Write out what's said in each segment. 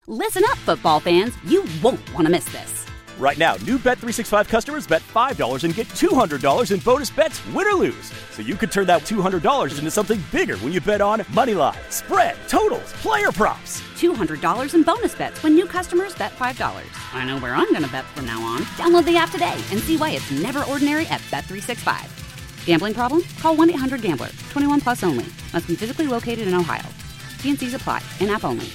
Listen up, football fans. You won't want to miss this. Right now, new Bet365 customers bet $5 and get $200 in bonus bets, win or lose. So you could turn that $200 into something bigger when you bet on money line, spread, totals, player props. $200 in bonus bets when new customers bet $5. I know where I'm going to bet from now on. Download the app today and see why it's never ordinary at Bet365. Gambling problem? Call 1-800-GAMBLER. 21 plus only. Must be physically located in Ohio. T&Cs apply. In-app only.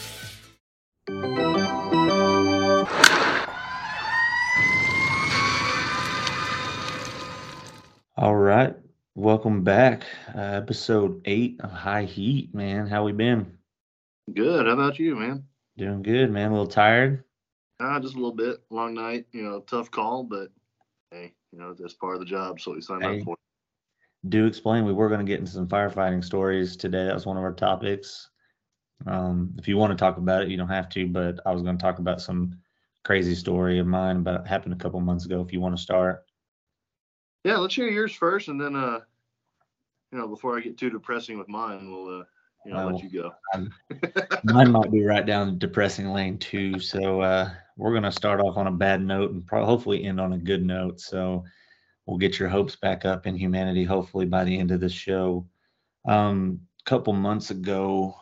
All right, welcome back. Episode 8 of High Heat, man. How we been? Good. How about you, man? Doing good, man. A little tired? Just a little bit. Long night, tough call, but hey, that's part of the job, so we signed up for it. Do explain. We were going to get into some firefighting stories today. That was one of our topics. If you want to talk about it, you don't have to, but I was going to talk about some crazy story of mine about happened a couple months ago if you want to start. Yeah, let's hear yours first, and then, before I get too depressing with mine, we'll, let you go. Mine might be right down the depressing lane too. So we're going to start off on a bad note and hopefully end on a good note. So we'll get your hopes back up in humanity, hopefully by the end of this show. A couple months ago,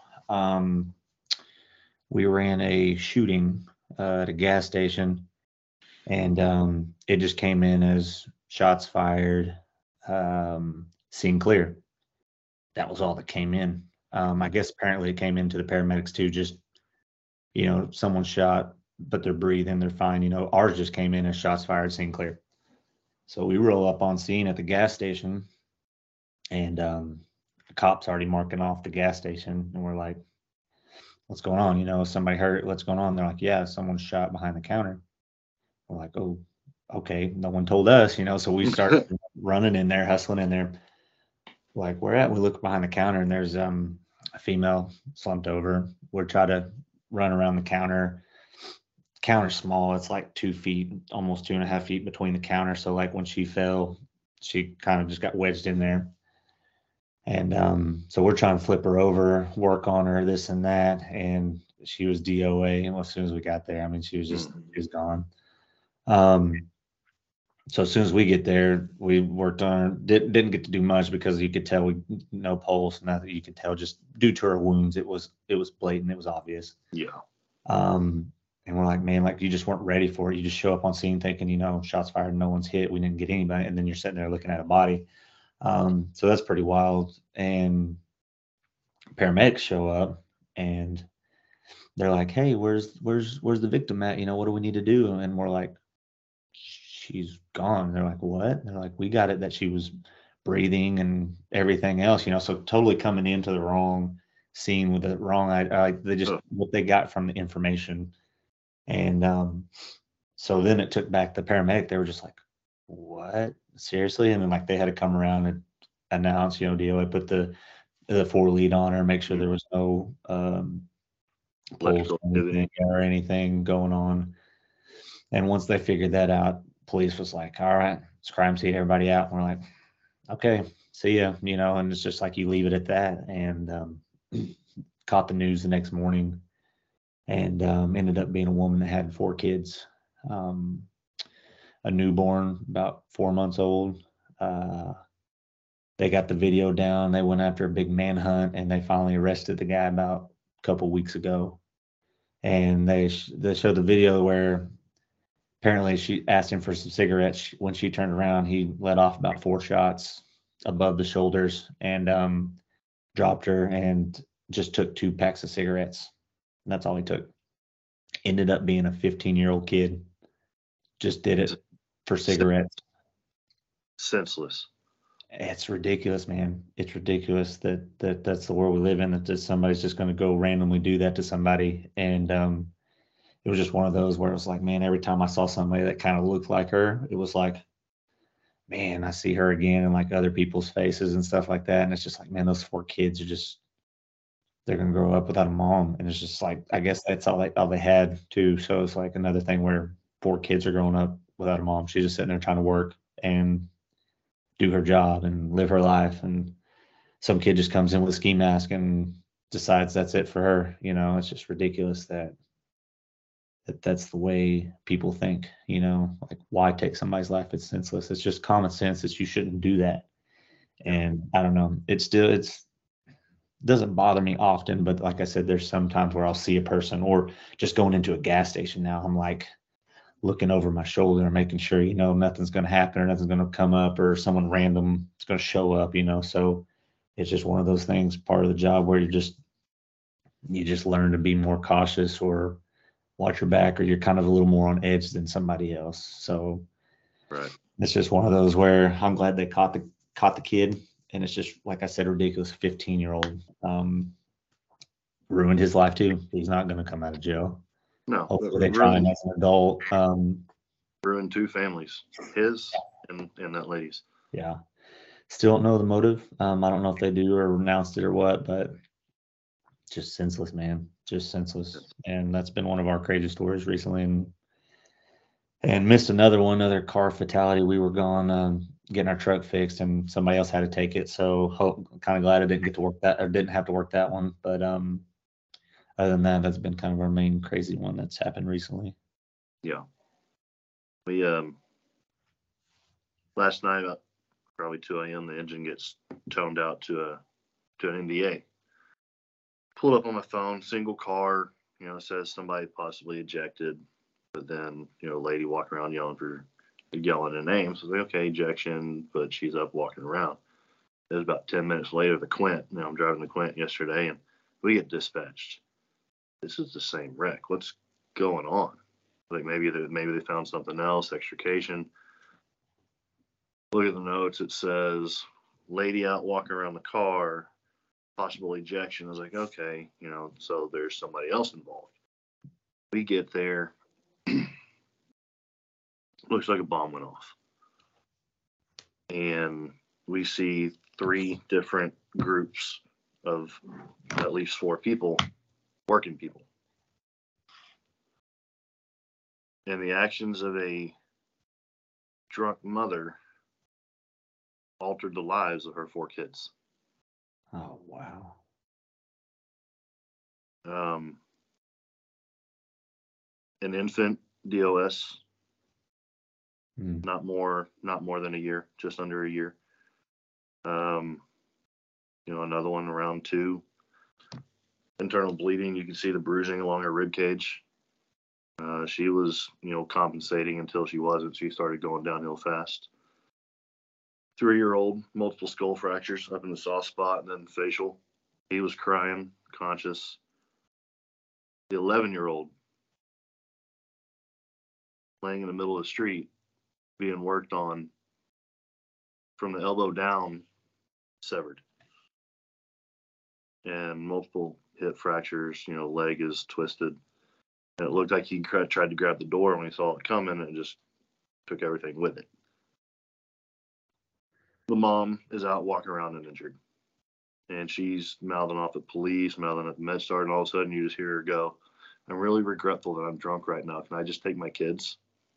we ran a shooting at a gas station, and it just came in as shots fired, scene clear. That was all that came in. I guess apparently it came into the paramedics too. Just, someone shot, but they're breathing, they're fine. Ours just came in as shots fired, scene clear. So we roll up on scene at the gas station, and the cops already marking off the gas station, and we're like, what's going on? Is somebody hurt? What's going on? They're like, yeah, someone's shot behind the counter. We're like, oh, okay, no one told us, so we start running in there, hustling in there. Like, where at? We look behind the counter, and there's a female slumped over. We're trying to run around the counter. Counter's small. It's like 2 feet, almost 2.5 feet between the counter. So like when she fell, she kind of just got wedged in there. And so we're trying to flip her over, work on her, this and that. And she was DOA. And as soon as we got there, she was just, she was gone. So as soon as we get there, we worked on her. Didn't get to do much because you could tell no pulse, nothing. You could tell just due to her wounds, it was blatant, it was obvious. Yeah. And we're like, man, like you just weren't ready for it. You just show up on scene thinking, shots fired, no one's hit, we didn't get anybody, and then you're sitting there looking at a body. So that's pretty wild. And paramedics show up and they're like, hey, where's the victim at? What do we need to do? And we're like, she's gone. They're like, what? They're like, we got it that she was breathing and everything else, so totally coming into the wrong scene with the wrong, they just, what they got from the information. And so then it took back the paramedic. They were just like, what? Seriously? And then like they had to come around and announce, DOA put the 4 lead on her, make sure there was no pulse or anything going on. And once they figured that out, police was like, all right, it's crime scene, everybody out. And we're like, okay, see ya, and it's just like you leave it at that. And caught the news the next morning, and ended up being a woman that had 4 kids, a newborn about 4 months old. They got the video down. They went after a big manhunt, and they finally arrested the guy about a couple weeks ago. And they showed the video where apparently she asked him for some cigarettes. When she turned around, he let off about 4 shots above the shoulders and dropped her and just took 2 packs of cigarettes. And that's all he took. Ended up being a 15-year-old kid. Just did it for cigarettes. Senseless. It's ridiculous, man. It's ridiculous that that's the world we live in, that somebody's just going to go randomly do that to somebody. And it was just one of those where it was like, man, every time I saw somebody that kind of looked like her, it was like, man, I see her again in like other people's faces and stuff like that. And it's just like, man, those 4 kids are just, they're going to grow up without a mom. And it's just like, I guess that's all they had too. So it's like another thing where 4 kids are growing up without a mom. She's just sitting there trying to work and do her job and live her life. And some kid just comes in with a ski mask and decides that's it for her. It's just ridiculous that that's the way people think, like why take somebody's life? It's senseless. It's just common sense that you shouldn't do that. And I don't know, it's doesn't bother me often, but like I said, there's some times where I'll see a person, or just going into a gas station now, I'm like looking over my shoulder and making sure, nothing's going to happen or nothing's going to come up or someone random is going to show up, so it's just one of those things, part of the job where you just learn to be more cautious or watch your back, or you're kind of a little more on edge than somebody else. So right. It's just one of those where I'm glad they caught the kid. And it's just, like I said, ridiculous. 15-year-old ruined his life too. He's not going to come out of jail. No. Hopefully they try him as an adult. Ruined 2 families, his and that lady's. Yeah. Still don't know the motive. I don't know if they do or renounced it or what, but just senseless, man. Just senseless. And that's been one of our crazy stories recently. And missed another car fatality. We were gone getting our truck fixed, and somebody else had to take it. So kind of glad I didn't get to work that, or didn't have to work that one. But other than that, that's been kind of our main crazy one that's happened recently. Yeah. We last night about probably 2 a.m. the engine gets toned out to an NDA. Pulled up on my phone, single car. It says somebody possibly ejected. But then, a lady walking around yelling a name. So I was like, okay, ejection, but she's up walking around. It was about 10 minutes later, the Quint. I'm driving the Quint yesterday, and we get dispatched. This is the same wreck. What's going on? Like maybe they found something else, extrication. Look at the notes. It says, lady out walking around the car, possible ejection. I was like, okay, so there's somebody else involved. We get there. Looks like a bomb went off. And we see 3 different groups of at least 4 people, working people. And the actions of a drunk mother altered the lives of her 4 kids. Oh, wow. An infant DOS. Not more than a year, just under a year. Another one around 2. Internal bleeding. You can see the bruising along her rib cage. She was, compensating until she wasn't. She started going downhill fast. 3-year-old, multiple skull fractures up in the soft spot and then facial. He was crying, conscious. The 11-year-old laying in the middle of the street, being worked on from the elbow down, severed. And multiple hip fractures, leg is twisted. And it looked like he tried to grab the door when he saw it coming and just took everything with it. The mom is out walking around and injured. And she's mouthing off at police, mouthing at MedStar, and all of a sudden you just hear her go, I'm really regretful that I'm drunk right now. Can I just take my kids?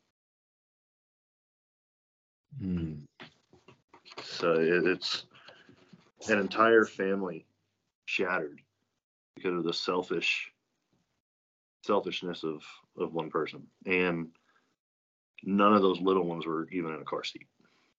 So it's an entire family shattered because of the selfishness of one person. And none of those little ones were even in a car seat.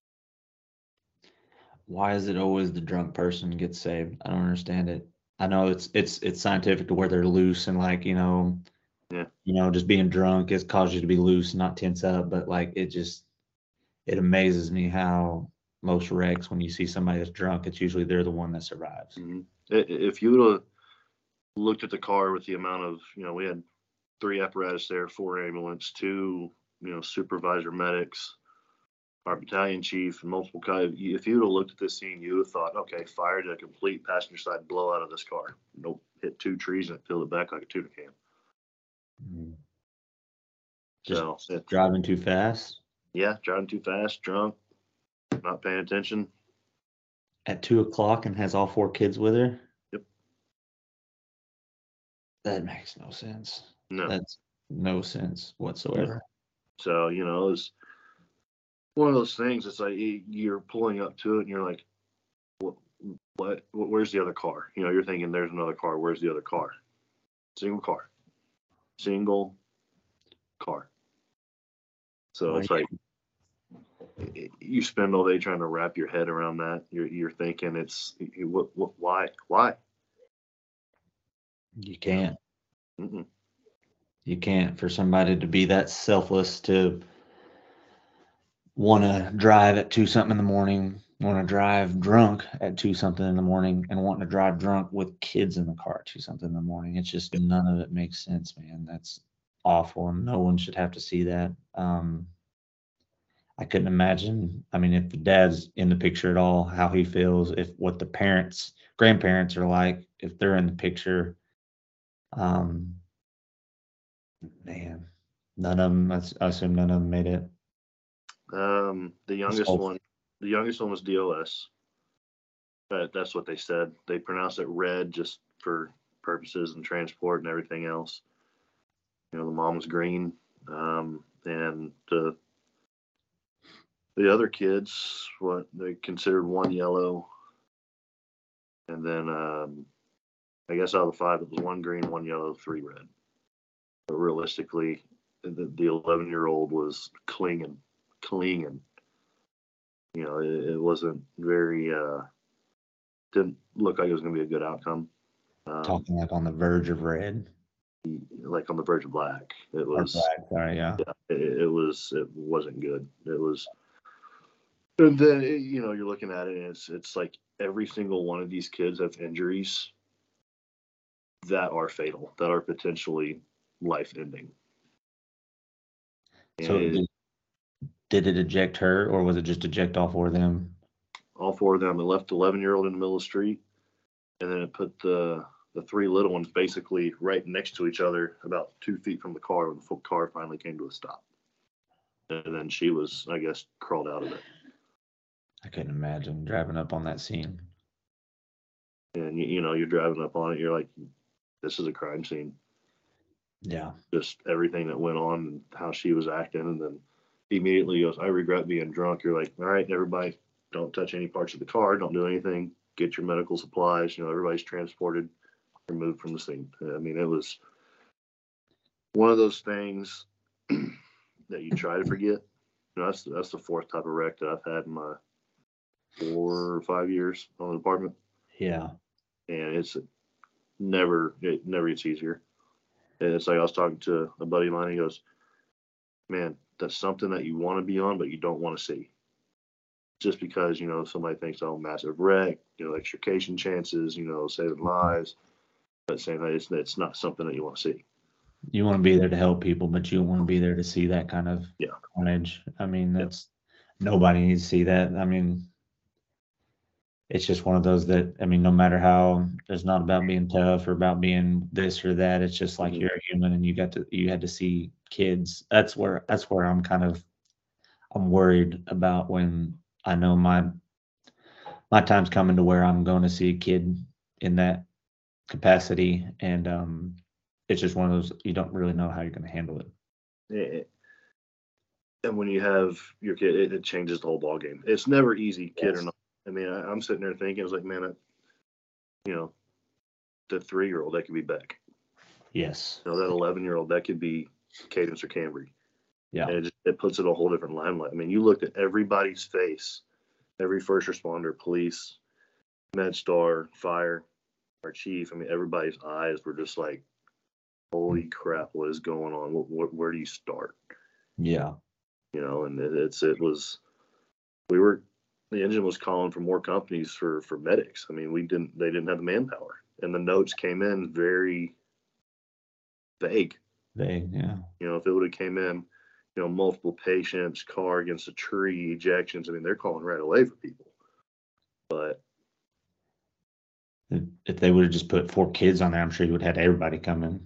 Why is it always the drunk person gets saved? I don't understand it. I know it's scientific to where they're loose and just being drunk has caused you to be loose and not tense up. But it amazes me how most wrecks, when you see somebody that's drunk, it's usually they're the one that survives. Mm-hmm. If you would have looked at the car with the amount of, we had 3 apparatus there, 4 ambulance, 2, supervisor medics, our battalion chief, and multiple guys. If you would have looked at this scene, you would have thought, okay, fired a complete passenger side blowout of this car. Nope, hit 2 trees and it peeled it back like a tuna can. Mm-hmm. Just driving too fast? Yeah, driving too fast, drunk, not paying attention. At 2:00 and has all 4 kids with her? Yep. That makes no sense. No. That's no sense whatsoever. So, it's one of those things. It's like you're pulling up to it and you're like, what, where's the other car? You're thinking there's another car. Where's the other car? Single car. Single So it's like you spend all day trying to wrap your head around that. You're thinking why? You can't. Mm-mm. You can't, for somebody to be that selfless to want to drive at 2 something in the morning, want to drive drunk at 2 something in the morning, and wanting to drive drunk with kids in the car at 2 something in the morning. It's just none of it makes sense, man. That's awful, and no one should have to see that. I couldn't imagine. I mean, if the dad's in the picture at all, how he feels, if what the parents, grandparents are like, if they're in the picture. Man, none of them. I assume none of them made it. The youngest one was DOS. That's what they said. They pronounced it red just for purposes and transport and everything else. The mom was green, and the other kids, what they considered one yellow, and then I guess out of the 5, it was 1 green, 1 yellow, 3 red. But realistically, the 11-year-old was clinging. It wasn't very. Didn't look like it was going to be a good outcome. Talking like on the verge of red. Like on the verge of black. It was. Black, sorry, yeah. It was. It wasn't good. It was. And then you're looking at it, and it's like every single one of these kids have injuries that are fatal, that are potentially life-ending. So did it eject her, or was it just eject all 4 of them? All 4 of them. It left the 11-year-old in the middle of the street, and then it put the 3 little ones basically right next to each other, about 2 feet from the car when the car finally came to a stop. And then she was, I guess, crawled out of it. I couldn't imagine driving up on that scene. And you're driving up on it. You're like, this is a crime scene. Yeah. Just everything that went on and how she was acting. And then immediately goes, I regret being drunk. You're like, all right, everybody, don't touch any parts of the car. Don't do anything. Get your medical supplies. Everybody's transported, removed from the scene. I mean, it was one of those things that you try to forget. That's the 4th type of wreck that I've had in my 4 or 5 years on the department. Yeah. And it never gets easier. And it's like I was talking to a buddy of mine. He goes, man, that's something that you want to be on, but you don't want to see. Just because, somebody thinks, oh, massive wreck, extrication chances, saving lives. But saying that it's not something that you want to see. You want to be there to help people, but you don't want to be there to see that kind of carnage. I mean, nobody needs to see that. I mean, it's just one of those that, I mean, no matter how, it's not about being tough or about being this or that. It's just like you're a human, and you had to see kids. That's where I'm worried about when I know my time's coming to where I'm going to see a kid in that capacity, and it's just one of those, you don't really know how you're going to handle it. Yeah. And when you have your kid, it changes the whole ball game. It's never easy, kid or not. I mean, I'm sitting there thinking, I was like, man, the 3-year-old, that could be Beck. Yes. That 11-year-old, that could be Cadence or Cambry. Yeah. And it puts it a whole different limelight. I mean, you looked at everybody's face, every first responder, police, MedStar, fire, our chief. I mean, everybody's eyes were just like, holy crap, what is going on? Where do you start? Yeah. And the engine was calling for more companies for medics. I mean, they didn't have the manpower, and the notes came in very vague. Yeah. If it would have came in, multiple patients, car against a tree, ejections. I mean, they're calling right away for people. But if they would have just put 4 kids on there, I'm sure you would have had everybody come in.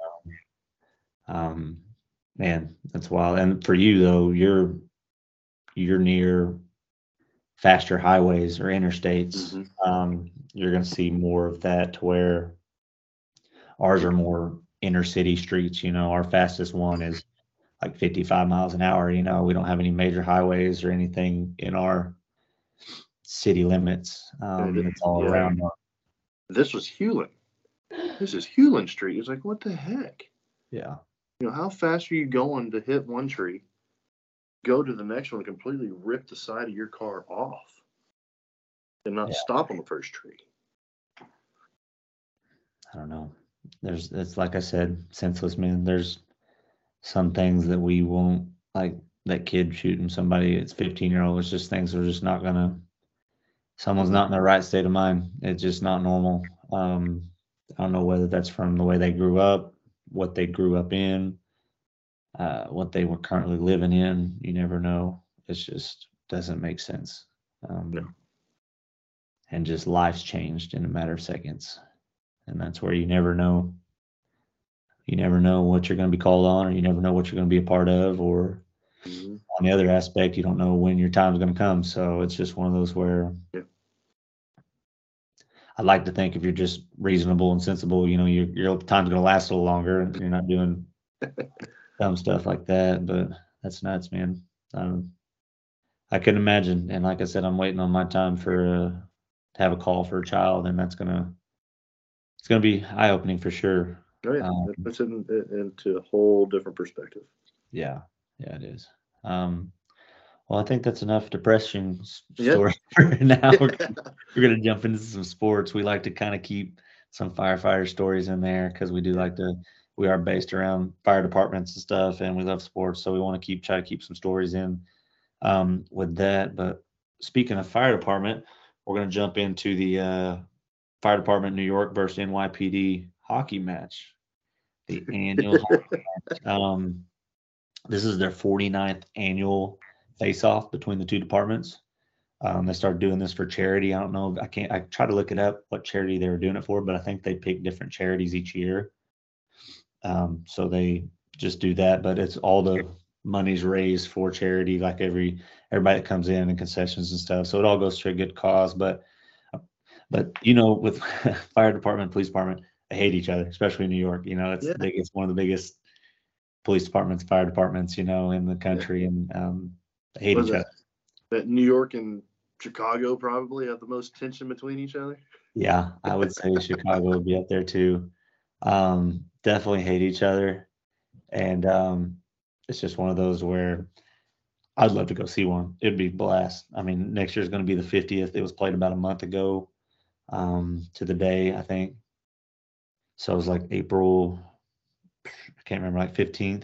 Man, that's wild. And for you though, you're near faster highways or interstates. You're going to see more of that, to where ours are more inner city streets. Our fastest one is like 55 miles an hour. We don't have any major highways or anything in our city limits. It's all around. This was Hewlin. This is Hewlin Street. It's like, what the heck? Yeah. How fast are you going to hit one tree, go to the next one and completely rip the side of your car off and not stop on the first tree. I don't know. It's like I said, senseless, man. There's some things that we won't, like that kid shooting somebody. It's 15-year-old. It's just things that are just not gonna. Someone's not in their right state of mind. It's just not normal. I don't know whether that's from the way they grew up, what they grew up in, what they were currently living in. You never know. It just doesn't make sense. And just life's changed in a matter of seconds. And that's where you never know. You never know what you're going to be called on, or you never know what you're going to be a part of, or on the other aspect, you don't know when your time is going to come. So it's just one of those where I'd like to think if you're just reasonable and sensible, you know, your time's going to last a little longer and you're not doing dumb stuff like that. But that's nuts, man. I couldn't imagine. And like I said, I'm waiting on my time to have a call for a child, and it's going to be eye-opening for sure. Oh, yeah. It puts it into a whole different perspective. Yeah, it is. Well, I think that's enough depression story for now. We're going to jump into some sports. We like to kind of keep some firefighter stories in there because we do we are based around fire departments and stuff, and we love sports, so we want to try to keep some stories in with that. But speaking of fire department, we're going to jump into the Fire Department New York versus NYPD hockey match, the annual hockey match. This is their 49th annual face-off between the two departments. They started doing this for charity. I don't know. I try to look it up what charity they were doing it for, but I think they pick different charities each year. So they just do that, but it's all the money's raised for charity, like everybody that comes in and concessions and stuff. So it all goes to a good cause. But you know, with fire department, police department, they hate each other, especially in New York. You know, it's one of the biggest police departments, fire departments, you know, in the country, and they hate each other. That New York and Chicago probably have the most tension between each other. Yeah, I would say Chicago would be up there too. Definitely hate each other, and it's just one of those where I'd love to go see one. It'd be a blast. I mean, next year's going to be the 50th. It was played about a month ago to the day, I think. So it was like April, I can't remember, like 15th.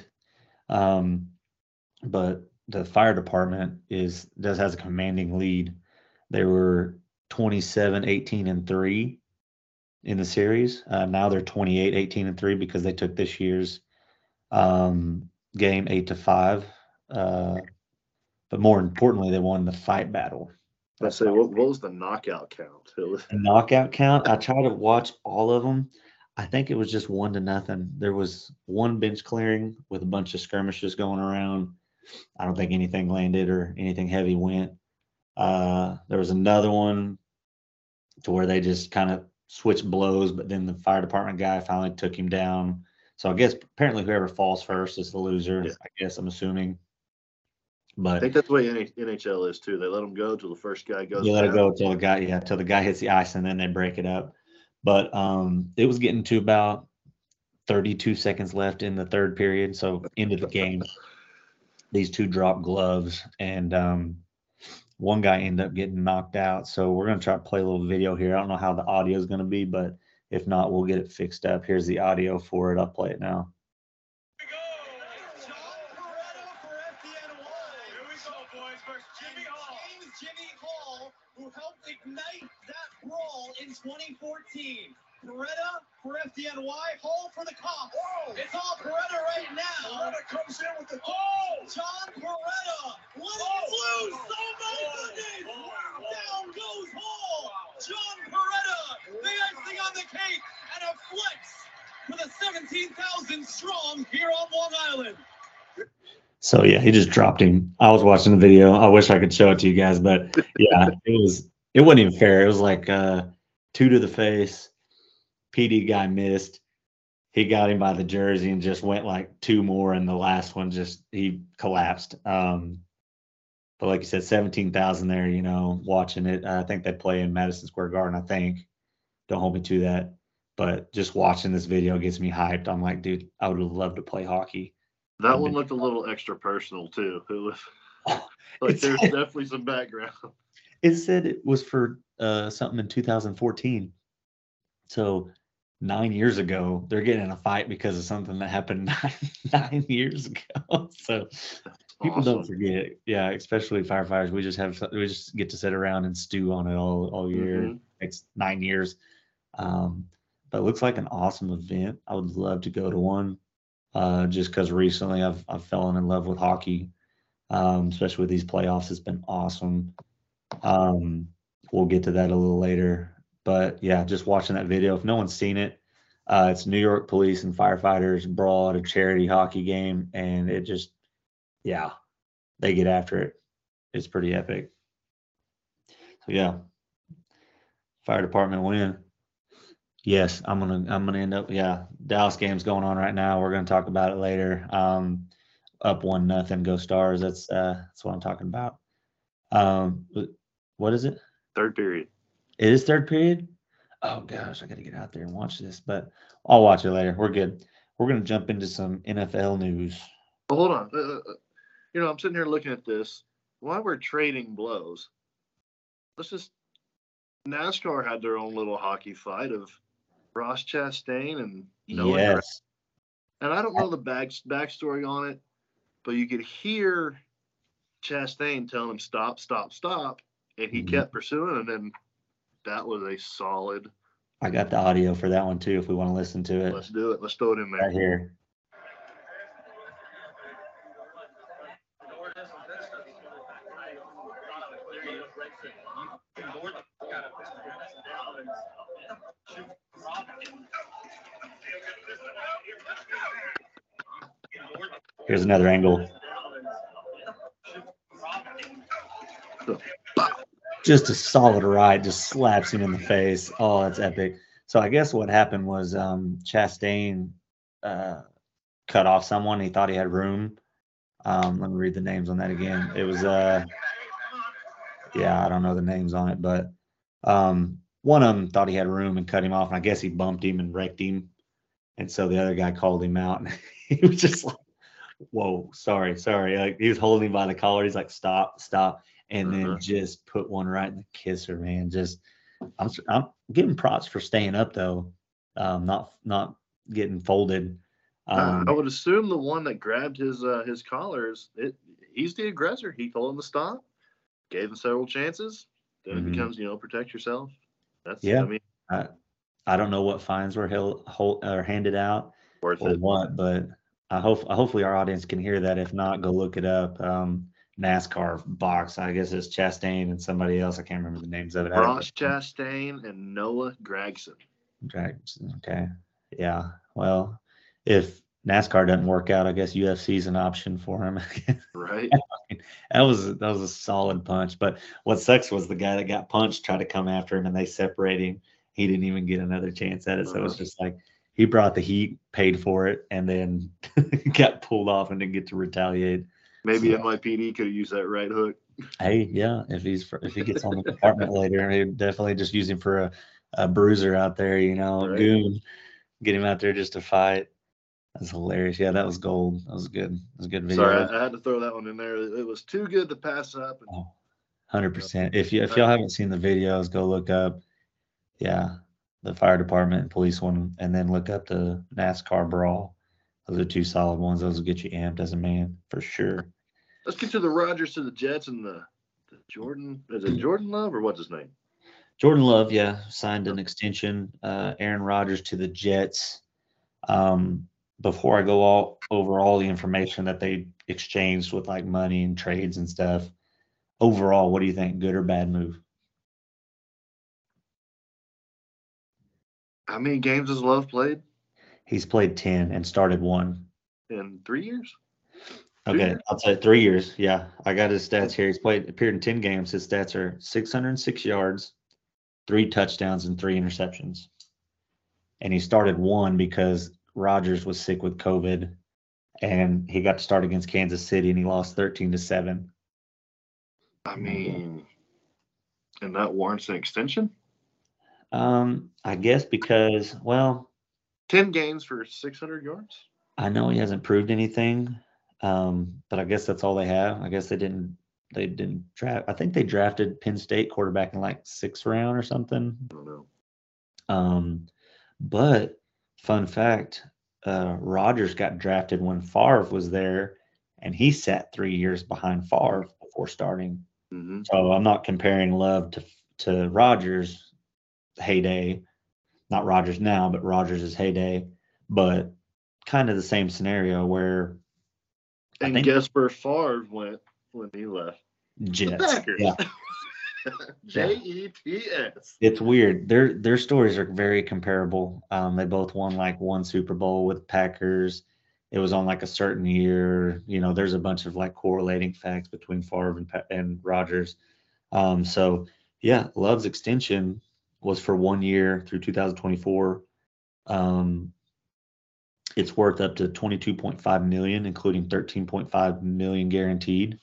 But the fire department has a commanding lead. They were 27-18-3 in the series. Now they're 28-18-3 because they took this year's game 8-5. But more importantly, they won the fight battle. I say, what was the knockout count? The knockout count, I tried to watch all of them. I think it was just 1-0. There was one bench clearing with a bunch of skirmishes going around. I don't think anything landed or anything heavy went. There was another one to where they just kind of switched blows, but then the fire department guy finally took him down. So I guess apparently whoever falls first is the loser. Yeah. I guess I'm assuming. But I think that's the way NHL is too. They let them go till the first guy goes. You let it go till the guy hits the ice, and then they break it up. But it was getting to about 32 seconds left in the third period, so into the game. These two dropped gloves, and one guy ended up getting knocked out. So we're going to try to play a little video here. I don't know how the audio is going to be, but if not, we'll get it fixed up. Here's the audio for it. I'll play it now. Who helped ignite that brawl in 2014. Beretta for FDNY, Hall for the Cops. Whoa. It's all Beretta right now. Beretta comes in with the John Beretta. Let it loose. Oh my goodness. Wow. Down goes Hall. John Beretta. The icing on the cake and a flex for the 17,000 strong here on Long Island. So yeah, he just dropped him. I was watching the video. I wish I could show it to you guys, but yeah, it wasn't even fair. It was like 2 to the face. PD guy missed. He got him by the jersey and just went like 2 more, and the last one he collapsed. But like you said, 17,000 there, you know, watching it. I think they play in Madison Square Garden, I think. Don't hold me to that. But just watching this video gets me hyped. I'm like, dude, I would have loved to play hockey. That one looked a little extra personal too. Like It there's said, definitely some background. it said it was for something in 2014. So 9 years ago, they're getting in a fight because of something that happened 9 years ago. So people don't Awesome. forget. Yeah, especially firefighters. We just get to sit around and stew on it all year. Mhm. It's 9 years. But it looks like an awesome event. I would love to go to one. Just because recently I've fallen in love with hockey, especially with these playoffs. It's been awesome. Um, we'll get to that a little later. But yeah, just watching that video. If no one's seen it, it's New York police and firefighters brawl at a charity hockey game, and it just, yeah, they get after it. It's pretty epic. So yeah, fire department win. Yes, I'm gonna end up. Yeah, Dallas game's going on right now. We're gonna talk about it later. Up 1-0, go Stars. That's what I'm talking about. What is it? Third period. It is third period. Oh gosh, I got to get out there and watch this, but I'll watch it later. We're good. We're gonna jump into some NFL news. But hold on. I'm sitting here looking at this. While we're trading blows, NASCAR had their own little hockey fight of Ross Chastain and Noah. Yes, And I don't know the backstory on it, but you could hear Chastain telling him stop, stop, stop, and he Mhm. kept pursuing, and then that was a solid. I got the audio for that one too. If we want to listen to it, Let's do it. Let's throw it in there. right here. Here's another angle. Just a solid right, just slaps him in the face. Oh, that's epic. So I guess what happened was Chastain cut off someone. He thought he had room. Let me read the names on that again. It was yeah, I don't know the names on it, but one of them thought he had room and cut him off, and I guess he bumped him and wrecked him. And so the other guy called him out, and he was just like, "Whoa, sorry." Like he was holding him by the collar. He's like, "Stop." And then just put one right in the kisser, man. Just, I'm giving props for staying up though, not getting folded. I would assume the one that grabbed his collars, he's the aggressor. He told him to stop, gave him several chances. Then it becomes, protect yourself. That's Yeah. I don't know what fines were handed out worth or it. what, but hopefully our audience can hear that. If not, go look it up. NASCAR box. I guess it's Chastain and somebody else. I can't remember the names of it. Ross Chastain and Noah Gragson. Okay. Yeah. Well, if NASCAR doesn't work out, I guess UFC is an option for him. Right. That was a solid punch. But what sucks was the guy that got punched tried to come after him and they separate him. He didn't even get another chance at it. So it was just like he brought the heat, paid for it, and then got pulled off and didn't get to retaliate. Maybe NYPD could have used that right hook. Hey, yeah, if he gets on the department later, he'd definitely just use him for a bruiser out there, Right. goon. Get him out there just to fight. That's hilarious. Yeah, that was gold. That was good. It was a good video. Sorry, I had to throw that one in there. It was too good to pass up. 100%. If y'all haven't seen the videos, go look up, the fire department and police one, and then look up the NASCAR brawl. Those are two solid ones. Those will get you amped as a man for sure. Let's get to the Rodgers to the Jets and the Jordan. Is it Jordan Love or what's his name? Jordan Love, signed an extension. Aaron Rodgers to the Jets. Before I go over all the information that they exchanged with like money and trades and stuff, overall, what do you think? Good or bad move? How many games has Love played? He's played 10 and started 1. In 3 years? Okay, I'll say 3 years. Yeah, I got his stats here. He's appeared in 10 games. His stats are 606 yards, 3 touchdowns, and 3 interceptions. And he started 1 because Rodgers was sick with COVID, and he got to start against Kansas City, and he lost 13-7. I mean, and that warrants an extension? I guess because, 10 games for 600 yards? I know he hasn't proved anything. But I guess that's all they have. I guess they didn't draft. I think they drafted Penn State quarterback in like 6th round or something. I don't know. But fun fact, Rodgers got drafted when Favre was there, and he sat 3 years behind Favre before starting. Mm-hmm. So I'm not comparing Love to Rodgers' heyday, not Rodgers now, but Rodgers' heyday, but kind of the same scenario where. And guess where Favre went when he left? Jets. Packers. Yeah. Jets. It's weird. Their stories are very comparable. They both won like one Super Bowl with Packers. It was on like a certain year. You know, there's a bunch of like correlating facts between Favre and Rodgers. So yeah, Love's extension was for 1 year through 2024. It's worth up to $22.5 million, including $13.5 million guaranteed.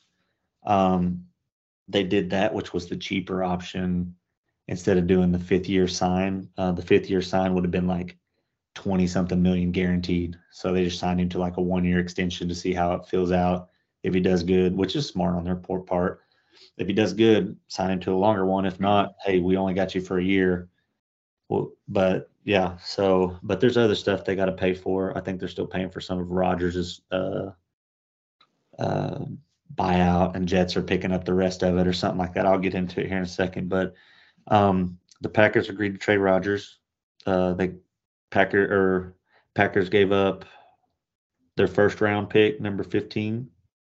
They did that, which was the cheaper option instead of doing the 5th-year sign. The 5th-year sign would have been like 20-something million guaranteed. So they just signed him to like a 1-year extension to see how it fills out. If he does good, which is smart on their part. If he does good, sign him to a longer one. If not, hey, we only got you for a year. Well, but yeah, but there's other stuff they got to pay for. I think they're still paying for some of Rodgers' buyout, and Jets are picking up the rest of it or something like that. I'll get into it here in a second. But the Packers agreed to trade Rodgers. Packers gave up their 1st-round pick, number 15.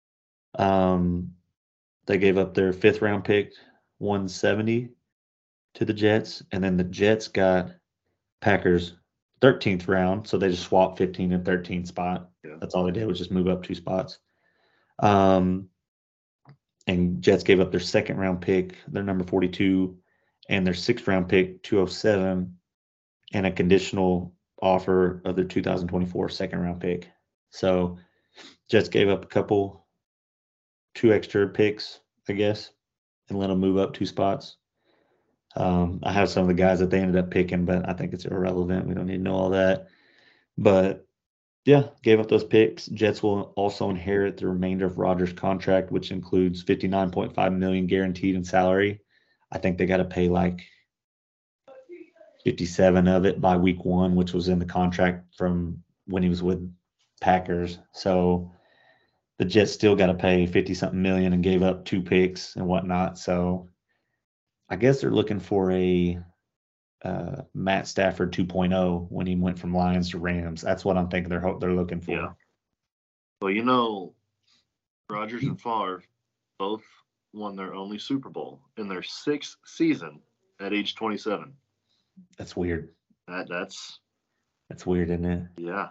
They gave up their 5th-round pick, 170, to the Jets, and then the Jets got Packers 13th round, so they just swapped 15 and 13 spot. Yeah. That's all they did was just move up 2 spots. And Jets gave up their 2nd-round pick, their number 42, and their 6th-round pick, 207, and a conditional offer of their 2024 2nd-round pick. So Jets gave up 2 extra picks, I guess, and let them move up 2 spots. I have some of the guys that they ended up picking, but I think it's irrelevant. We don't need to know all that. But yeah, gave up those picks. Jets will also inherit the remainder of Rodgers' contract, which includes $59.5 million guaranteed in salary. I think they got to pay like 57 of it by week 1, which was in the contract from when he was with Packers. So the Jets still got to pay 50-something million and gave up 2 picks and whatnot. So I guess they're looking for a Matt Stafford 2.0 when he went from Lions to Rams. That's what I'm thinking they're looking for. Yeah. Well, you know, Rodgers and Favre both won their only Super Bowl in their 6th season at age 27. That's weird. That's weird, isn't it? Yeah.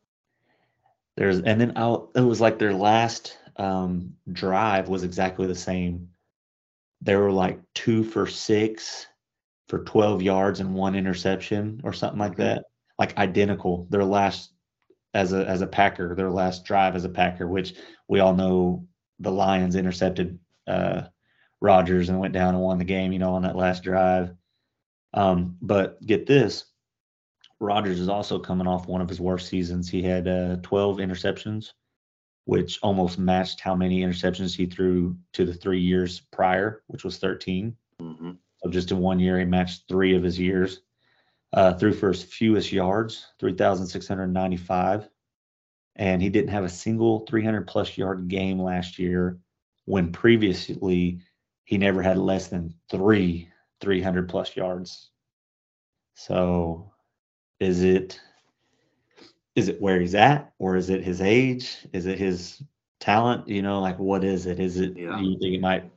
It was like their last drive was exactly the same. They were like 2 for 6 for 12 yards and 1 interception or something like that. Like identical. Their last as a Packer, their last drive as a Packer, which we all know the Lions intercepted Rodgers and went down and won the game, on that last drive. But get this, Rodgers is also coming off one of his worst seasons. He had 12 interceptions, which almost matched how many interceptions he threw to the 3 years prior, which was 13. Mm-hmm. So just in 1 year, he matched 3 of his years. Threw for his fewest yards, 3,695. And he didn't have a single 300-plus yard game last year when previously he never had less than 3 300-plus yards. So is it where he's at, or is it his age? Is it his talent? Like what is it? Is it Yeah. You think it might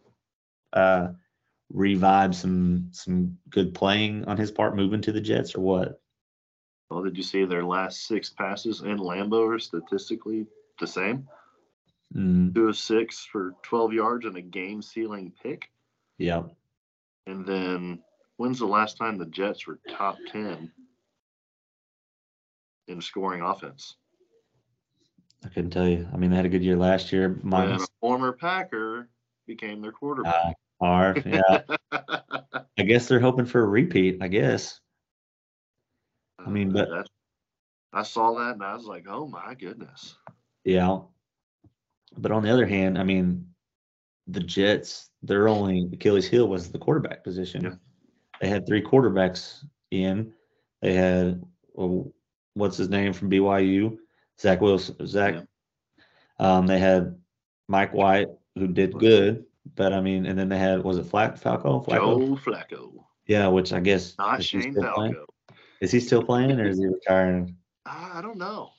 revive some good playing on his part moving to the Jets, or what? Well, did you see their last 6 passes in Lambeau are statistically the same? 2 of 6 for 12 yards and a game-sealing pick. Yeah. And then when's the last time the Jets were top 10 in scoring offense? I couldn't tell you. I mean, they had a good year last year. When a former Packer became their quarterback. Hard, yeah. I guess they're hoping for a repeat, I guess. I mean, but I saw that and I was like, oh my goodness. yeah. But on the other hand, I mean, the Jets, their only Achilles heel was the quarterback position. Yeah. They had 3 quarterbacks in. They had what's his name from BYU, Zach Wilson. Zach. Yeah. They had Mike White, who did good, but I mean, and then they had, was it Falco? Joe Flacco. Yeah, which I guess Not Shane Falco. Is he still playing, or is he retiring? I don't know.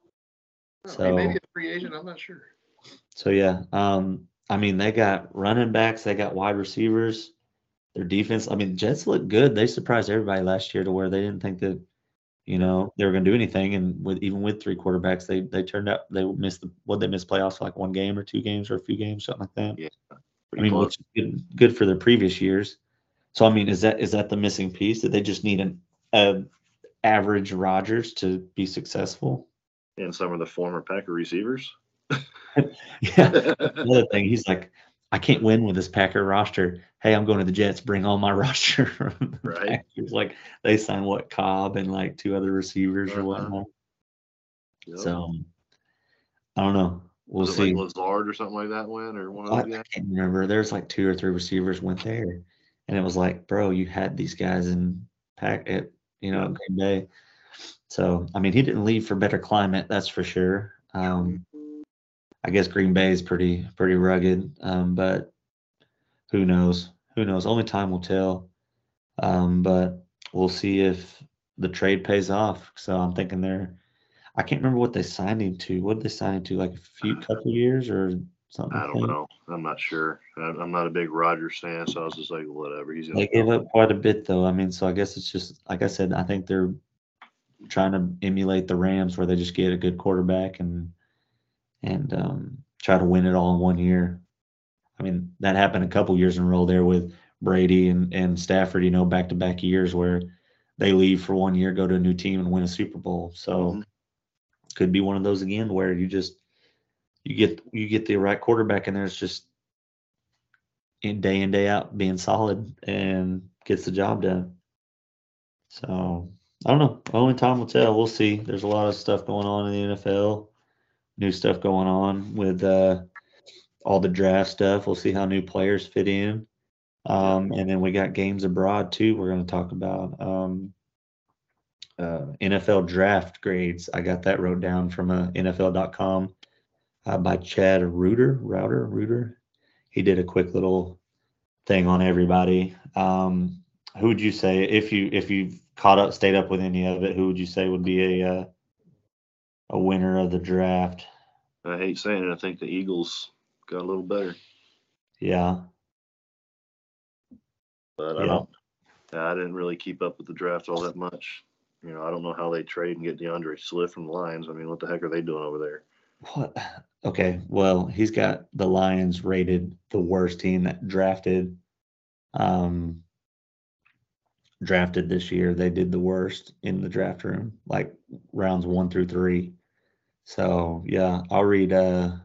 So maybe a free agent. I'm not sure. So yeah, I mean, they got running backs, they got wide receivers, their defense. I mean, Jets look good. They surprised everybody last year to where they didn't think that, they were going to do anything. And even with 3 quarterbacks, they turned out they missed playoffs for like 1 game or 2 games or a few games, something like that. Yeah, I mean, which is good for their previous years. So I mean, is that the missing piece? That they just need an average Rodgers to be successful? And some of the former Packer receivers. Yeah. Another thing, he's like, I can't win with this Packer roster. Hey, I'm going to the Jets. Bring all my roster from the Right. Packers. Like they signed Cobb and like 2 other receivers or whatnot. Yep. So I don't know. We'll was it see. like Lazard or something like that went, or one of I those guys? can't remember. There's like 2 or 3 receivers went there, and it was like, bro, you had these guys in Green Bay. So I mean, he didn't leave for better climate, that's for sure. I guess Green Bay is pretty rugged, but who knows? Who knows? Only time will tell. But we'll see if the trade pays off. So I'm thinking I can't remember what they signed him to. What did they sign him to? Like a couple years or something? I don't know. I'm not sure. I'm not a big Rodgers fan, so I was just like, whatever. They gave up quite a bit, though. I mean, so I guess it's just, like I said, I think they're trying to emulate the Rams where they just get a good quarterback and try to win it all in 1 year. I mean, that happened a couple years in a row there with Brady and Stafford, back-to-back years where they leave for 1 year, go to a new team and win a Super Bowl. So could be one of those again where you get the right quarterback and there's just in day out being solid and gets the job done. So I don't know. Only time will tell. We'll see. There's a lot of stuff going on in the NFL. New stuff going on with all the draft stuff. We'll see how new players fit in. And then we got games abroad too. We're going to talk about NFL draft grades. I got that wrote down from NFL.com by Chad Reuter. He did a quick little thing on everybody. Who would you say, if you've stayed up with any of it, who would you say would be a winner of the draft? I hate saying it. I think the Eagles got a little better. Yeah. But I didn't really keep up with the draft all that much. I don't know how they trade and get DeAndre Swift from the Lions. I mean, what the heck are they doing over there? What? Okay, well, he's got the Lions rated the worst team that drafted this year. They did the worst in the draft room, like rounds 1 through 3. So yeah, I'll read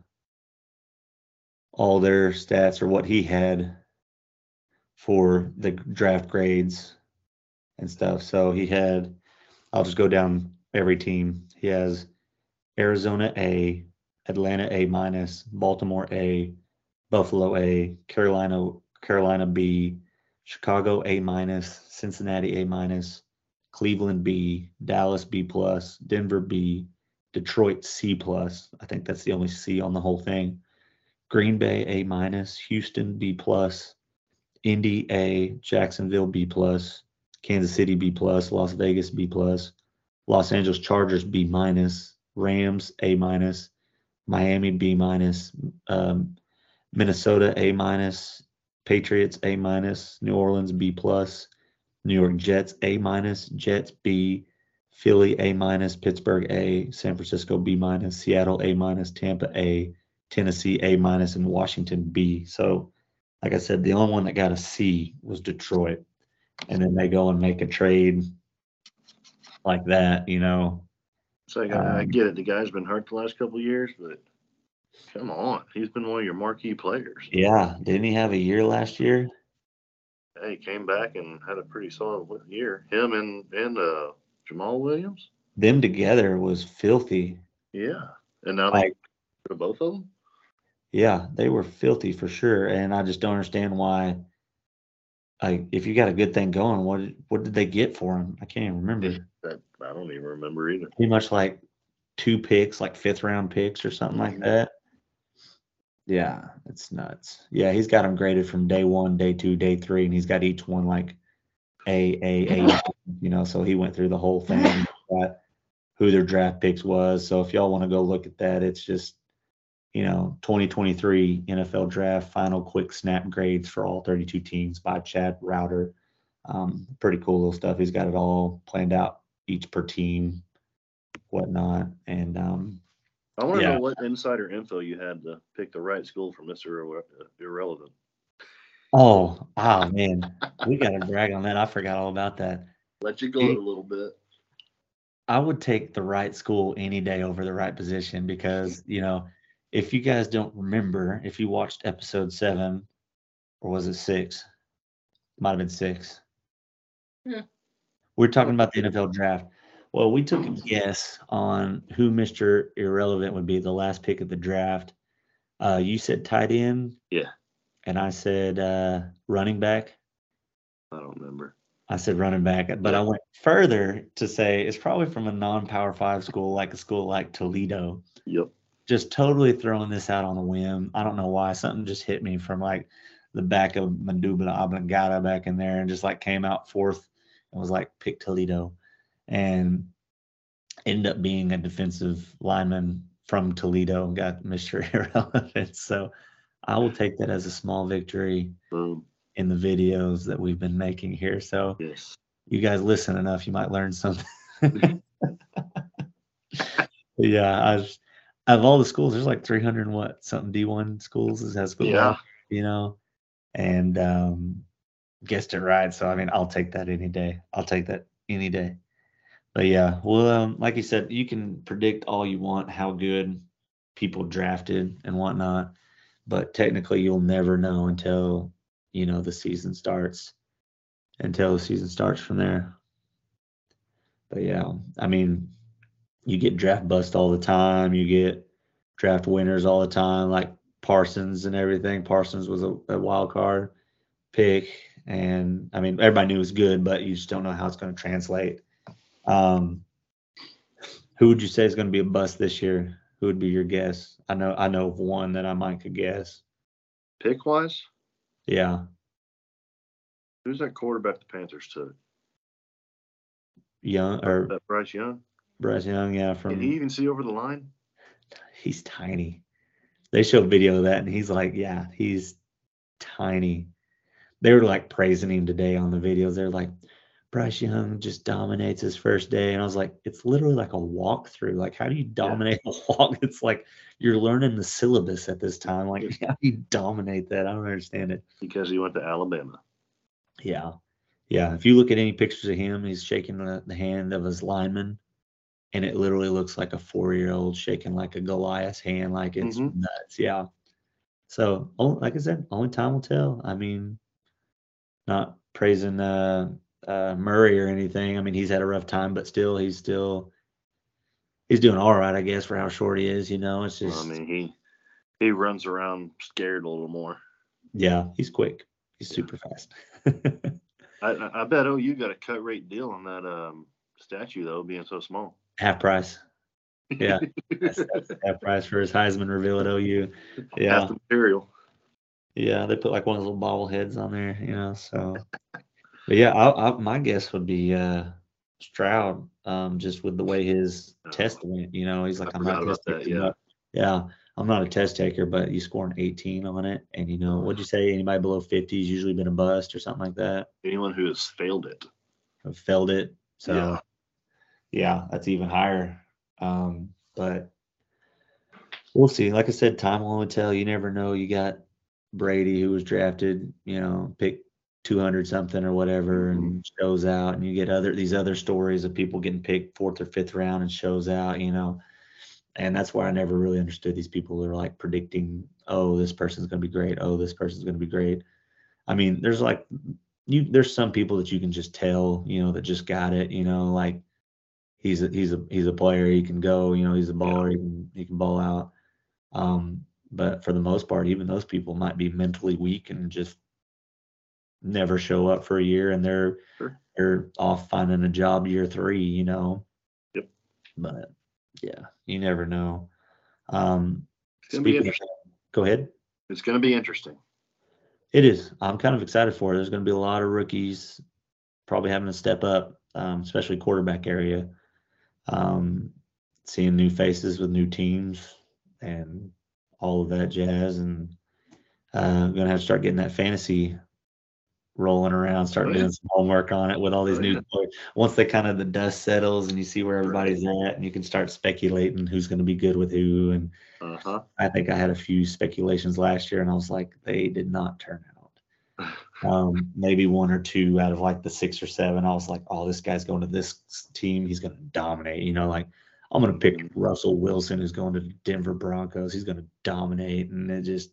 all their stats or what he had for the draft grades and stuff. So he had, I'll just go down every team. He has Arizona A, Atlanta A-, Baltimore A, Buffalo A, Carolina B, Chicago A-, Cincinnati A-, Cleveland B, Dallas B+, Denver B, Detroit C+. I think that's the only C on the whole thing. Green Bay A-, Houston B+, Indy A, Jacksonville B+, Kansas City B+, Las Vegas B+, Los Angeles Chargers B-, Rams A-, Miami B-, Minnesota A-, Patriots A-, New Orleans B+, New York Jets A-, Jets B, Philly A-, Pittsburgh A, San Francisco B-, Seattle A-, Tampa A, Tennessee A-, and Washington B. So, like I said, the only one that got a C was Detroit. And then they go and make a trade like that, So I get it. The guy's been hurt the last couple of years, but come on. He's been one of your marquee players. Yeah. Didn't he have a year last year? He came back and had a pretty solid year. Him and Jamal Williams. Them together was filthy. Yeah. And now they both of them? Yeah, they were filthy for sure, and I just don't understand why. Like, if you got a good thing going, what did they get for him? I can't even remember. I don't even remember either. Pretty much like 2 picks, like 5th round picks or something like Mhm. that. Yeah, it's nuts. Yeah, he's got them graded from day 1, day 2, day 3, and he's got each one like A, so he went through the whole thing, got who their draft picks was. So if y'all want to go look at that, it's just 2023 NFL Draft final quick snap grades for all 32 teams by Chad Router. Pretty cool little stuff. He's got it all planned out, each per team, whatnot. And I want to yeah. know what insider info you had to pick the right school for Mr. Irrelevant. Oh, man, we got to brag on that. I forgot all about that. Let you go a little bit. I would take the right school any day over the right position because, if you guys don't remember, if you watched episode 7, or was it 6? Might have been 6. Yeah. We're talking about the NFL draft. Well, we took a guess on who Mr. Irrelevant would be the last pick of the draft. You said tight end. Yeah. And I said running back. I don't remember. I said running back, but I went further to say it's probably from a non-Power 5 school, like a school like Toledo. Yep. Just totally throwing this out on a whim. I don't know why. Something just hit me from like the back of Mandubula Oblongata back in there and just like came out fourth and was like, pick Toledo. And ended up being a defensive lineman from Toledo and got Mr. Irrelevant. So I will take that as a small victory. Boom. In the videos that we've been making here. So yes, you guys listen enough, you might learn something. Yeah, out of all the schools, there's like 300 and what something D1 schools that has football, and guessed it right. So I mean, I'll take that any day. But yeah, well, like you said, you can predict all you want how good people drafted and whatnot, but technically you'll never know until the season starts, from there. But yeah, I mean, you get draft bust all the time. You get draft winners all the time, like Parsons and everything. Parsons was a wild card pick. And I mean, everybody knew it was good, but you just don't know how it's going to translate. Who would you say is going to be a bust this year? Who would be your guess? I know of one that I might could guess. Pick wise? Yeah. Who's that quarterback the Panthers took? Young or that Bryce Young? Bryce Young, yeah. Can he even see over the line? He's tiny. They show video of that, and he's like, yeah, he's tiny. They were like praising him today on the videos. They're like, Bryce Young just dominates his first day. And I was like, it's literally like a walkthrough. Like, how do you dominate a walk? It's like you're learning the syllabus at this time. Like, how do you dominate that? I don't understand it. Because he went to Alabama. Yeah. Yeah. If you look at any pictures of him, he's shaking the hand of his lineman, and it literally looks like a 4-year-old shaking like a Goliath's hand. Like, it's nuts. Yeah. So, like I said, only time will tell. I mean, not praising Murray or anything. I mean, he's had a rough time, but still, he's doing all right, I guess, for how short he is. It's just. I mean, he runs around scared a little more. Yeah, he's quick. He's super fast. I bet OU got a cut rate deal on that statue though, being so small. Half price. Yeah, that's half price for his Heisman reveal at OU. Yeah, half the material. Yeah, they put like one of those little bobbleheads on there, So, but yeah, my guess would be Stroud, just with the way his test went. He's like, I'm not a test taker. Yeah, I'm not a test taker, but you score an 18 on it, and what'd you say? Anybody below 50 has usually been a bust or something like that. Anyone who has failed it. So, yeah, that's even higher. But we'll see. Like I said, time will only tell. You never know. You got Brady, who was drafted, pick 200 something or whatever, and shows out, and you get these other stories of people getting picked 4th or 5th round and shows out, and that's why I never really understood these people who are like predicting, oh, this person's going to be great. Oh, this person's going to be great. I mean, there's there's some people that you can just tell, that just got it, like he's a player. He can go, he's a baller. He can ball out. But for the most part, even those people might be mentally weak and just never show up for a year, and Sure. they're off finding a job year 3, Yep. But yeah, you never know. It's going to be Speaking of, interesting. go ahead. It's going to be interesting. It is. I'm kind of excited for it. There's going to be a lot of rookies probably having to step up, especially quarterback area. Seeing new faces with new teams and all of that jazz, and I'm going to have to start getting that fantasy rolling around, start doing some homework on it with all these new players. Once the dust settles and you see where everybody's at, and you can start speculating who's going to be good with who. And I think I had a few speculations last year, and I was like, they did not turn out. Maybe 1 or 2 out of like the 6 or 7. I was like, oh, this guy's going to this team. He's going to dominate. Like I'm going to pick Russell Wilson, who's going to the Denver Broncos. He's going to dominate. And it just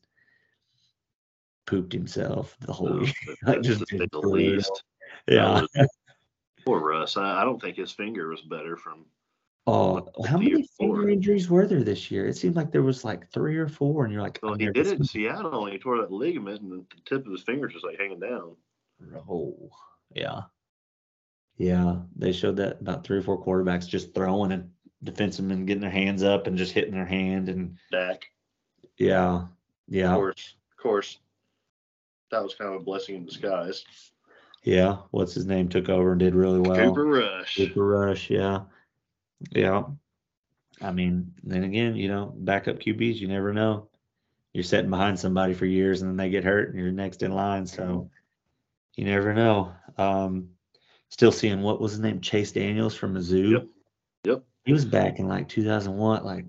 pooped himself the whole year. Like just the least. Yeah. Poor Russ. I don't think his finger was better from. Oh, how many finger injuries were there this year? It seemed like there was like 3 or 4, and you're like, well, he did it in Seattle, and he tore that ligament, and the tip of his finger just like hanging down. Oh, yeah. Yeah, they showed that about 3 or 4 quarterbacks just throwing and defensemen getting their hands up and just hitting their hand. And Dak. Yeah. Of course. That was kind of a blessing in disguise. Yeah, what's his name took over and did really well. Cooper Rush, yeah. Yeah. I mean, then again, backup QBs, you never know. You're sitting behind somebody for years and then they get hurt and you're next in line. So you never know. Still seeing, what was his name? Chase Daniels from Mizzou. Yep. He was back in like 2001, like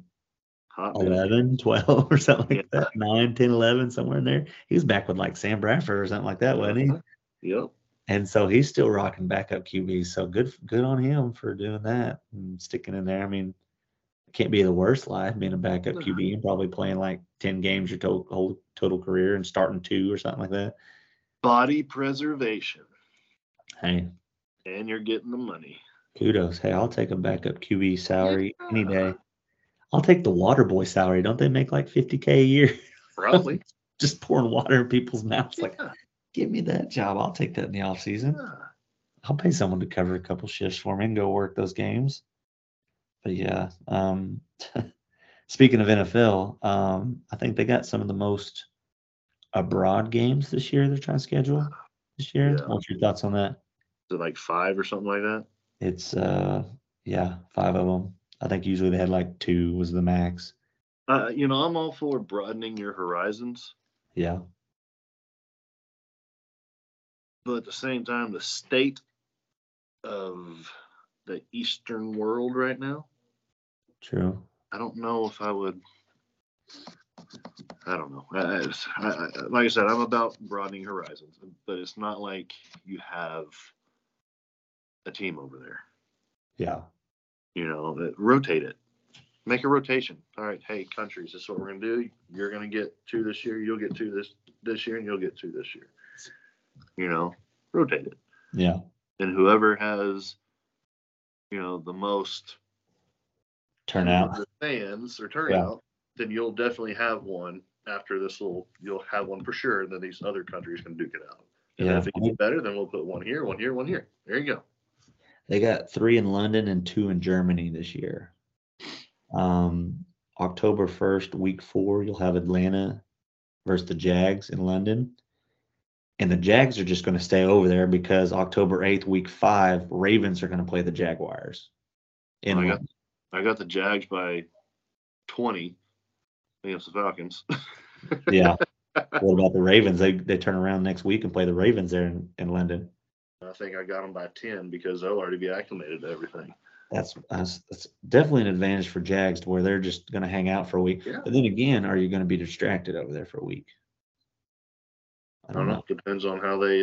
11, 12 or something like that. 9, 10, 11, somewhere in there. He was back with like Sam Bradford or something like that, wasn't he? Yep. And so he's still rocking backup QB. So good on him for doing that and sticking in there. I mean, it can't be the worst life being a backup QB and probably playing like 10 games your whole total career and starting 2 or something like that. Body preservation. Hey. And you're getting the money. Kudos. Hey, I'll take a backup QB salary any day. I'll take the water boy salary. Don't they make like $50K a year? Probably. Just pouring water in people's mouths. Like, give me that job. I'll take that in the off season. I'll pay someone to cover a couple shifts for me and go work those games. But yeah, speaking of NFL, I think they got some of the most abroad games this year they're trying to schedule this year. Yeah. What's your thoughts on that? Is it like 5 or something like that? It's 5 of them. I think usually they had like 2 was the max. I'm all for broadening your horizons. Yeah. But at the same time, the state of the Eastern world right now. True. I don't know if I would. I don't know. Like I said, I'm about broadening horizons, but it's not like you have a team over there. Yeah. Rotate it. Make a rotation. All right, hey, countries, this is what we're going to do. You're going to get 2 this year. You'll get 2 this year, and you'll get 2 this year. Rotate it. Yeah. And whoever has, the most turnout fans or turnout, then you'll definitely have one after this. You'll have one for sure, and then these other countries can duke it out. And then if it gets better, then we'll put 1 here, 1 here, 1 here. There you go. They got 3 in London and 2 in Germany this year. October 1st, week 4, you'll have Atlanta versus the Jags in London. And the Jags are just going to stay over there because October 8th, week 5, Ravens are going to play the Jaguars. I got the Jags by 20 against the Falcons. Yeah. What about the Ravens? They turn around next week and play the Ravens there in London. I think I got them by 10 because they'll already be acclimated to everything. That's definitely an advantage for Jags to where they're just going to hang out for a week. Yeah. But then again, are you going to be distracted over there for a week? I don't know. Depends on how they,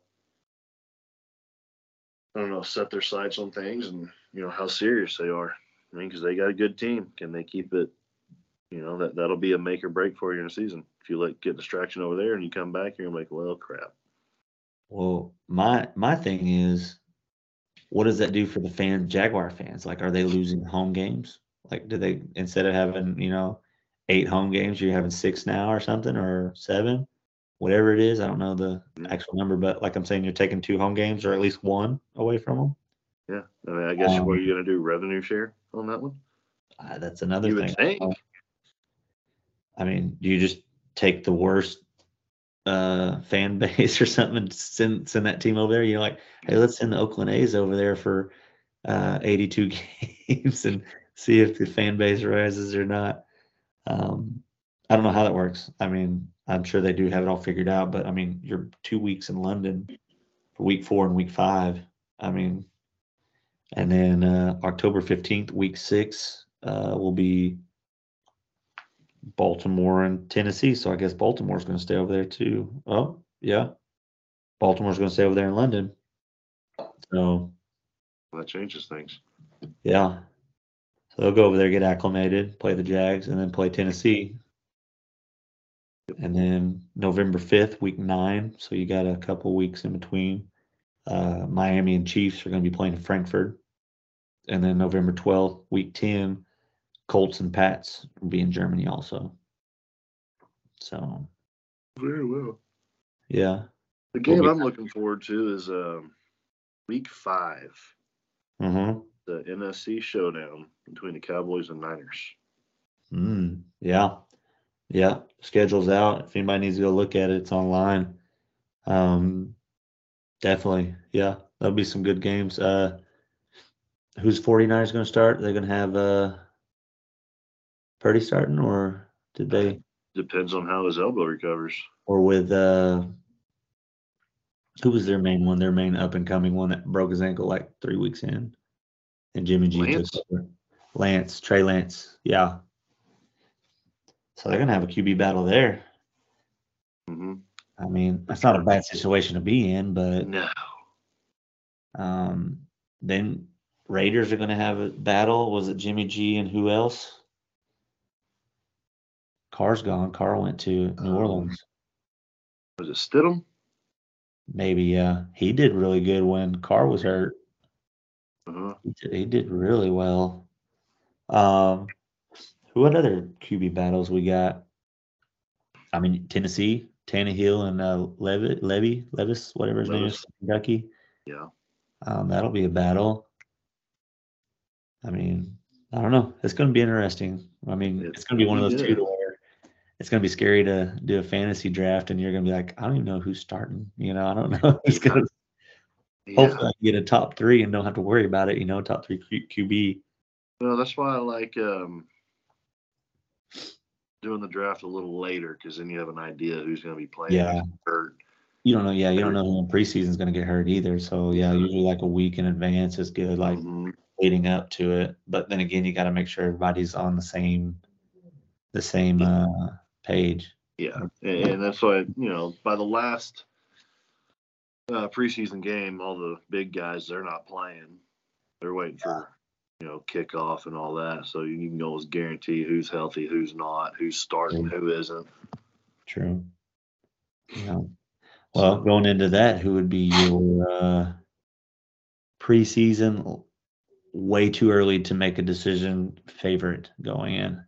set their sights on things and, how serious they are. I mean, because they got a good team. Can they keep it, that'll be a make or break for you in a season. If you get distraction over there and you come back, you're going to be like, well, crap. Well, my thing is, what does that do for the Jaguar fans? Like, are they losing home games? Like, do they, instead of having, 8 home games. You're having 6 now or something, or 7, whatever it is. I don't know the actual number, but like I'm saying, you're taking 2 home games or at least 1 away from them. Yeah. I mean, I guess what are you going to do? Revenue share on that one? That's another You thing. would think. I mean, do you just take the worst fan base or something and send that team over there? You're like, hey, let's send the Oakland A's over there for 82 games and see if the fan base rises or not. I don't know how that works. I mean, I'm sure they do have it all figured out, but I mean, you're 2 weeks in London for week 4 and week 5. I mean, and then October 15th, week 6 will be Baltimore and Tennessee. So I guess Baltimore's going to stay over there too. Oh, yeah. Baltimore's going to stay over there in London. So that changes things. Yeah. So they'll go over there, get acclimated, play the Jags, and then play Tennessee. And then November 5th, week 9. So you got a couple weeks in between. Miami and Chiefs are going to be playing Frankfurt. And then November 12th, week 10, Colts and Pats will be in Germany also. So. Very well. Yeah. The game I'm looking forward to is week 5. Mm-hmm. The NFC showdown between the Cowboys and Niners. Yeah. Yeah. Schedule's out. If anybody needs to go look at it, it's online. Definitely. Yeah. That'll be some good games. Who's 49ers going to start? Are they going to have Purdy starting, or did they? Depends on how his elbow recovers. Or with who was their main one? Their main up and coming one that broke his ankle like 3 weeks in, and Jimmy G took over. Trey Lance. Yeah. So they're gonna have a QB battle there. Mm-hmm. I mean, that's not a bad situation to be in, but no. Then Raiders are gonna have a battle. Was it Jimmy G and who else? Carr's gone. Carr went to New Orleans. Was it Stidham? Maybe, yeah. He did really good when Carr was hurt. Uh-huh. He did really well. What other QB battles we got? I mean, Tennessee, Tannehill and Levis, whatever his name is, Kentucky. Yeah. That'll be a battle. I mean, I don't know. It's going to be interesting. I mean, it's going to be one of those two where it's going to be scary to do a fantasy draft, and you're going to be like, I don't even know who's starting. You know, I don't know who's going to. Hopefully, I can get a top 3 and don't have to worry about it. You know, top 3 QB. Well, that's why I like doing the draft a little later, because then you have an idea who's going to be playing. Yeah. Hurt. You don't know. Yeah, you don't know who in preseason is going to get hurt either. So yeah, usually like a week in advance is good, like leading up to it. But then again, you got to make sure everybody's on the same page. Yeah, and that's why, by the last preseason game, all the big guys, they're not playing. They're waiting for, kickoff and all that. So you can always guarantee who's healthy, who's not, who's starting, who isn't. True. Yeah. Well, going into that, who would be your preseason, way too early to make a decision, favorite going in?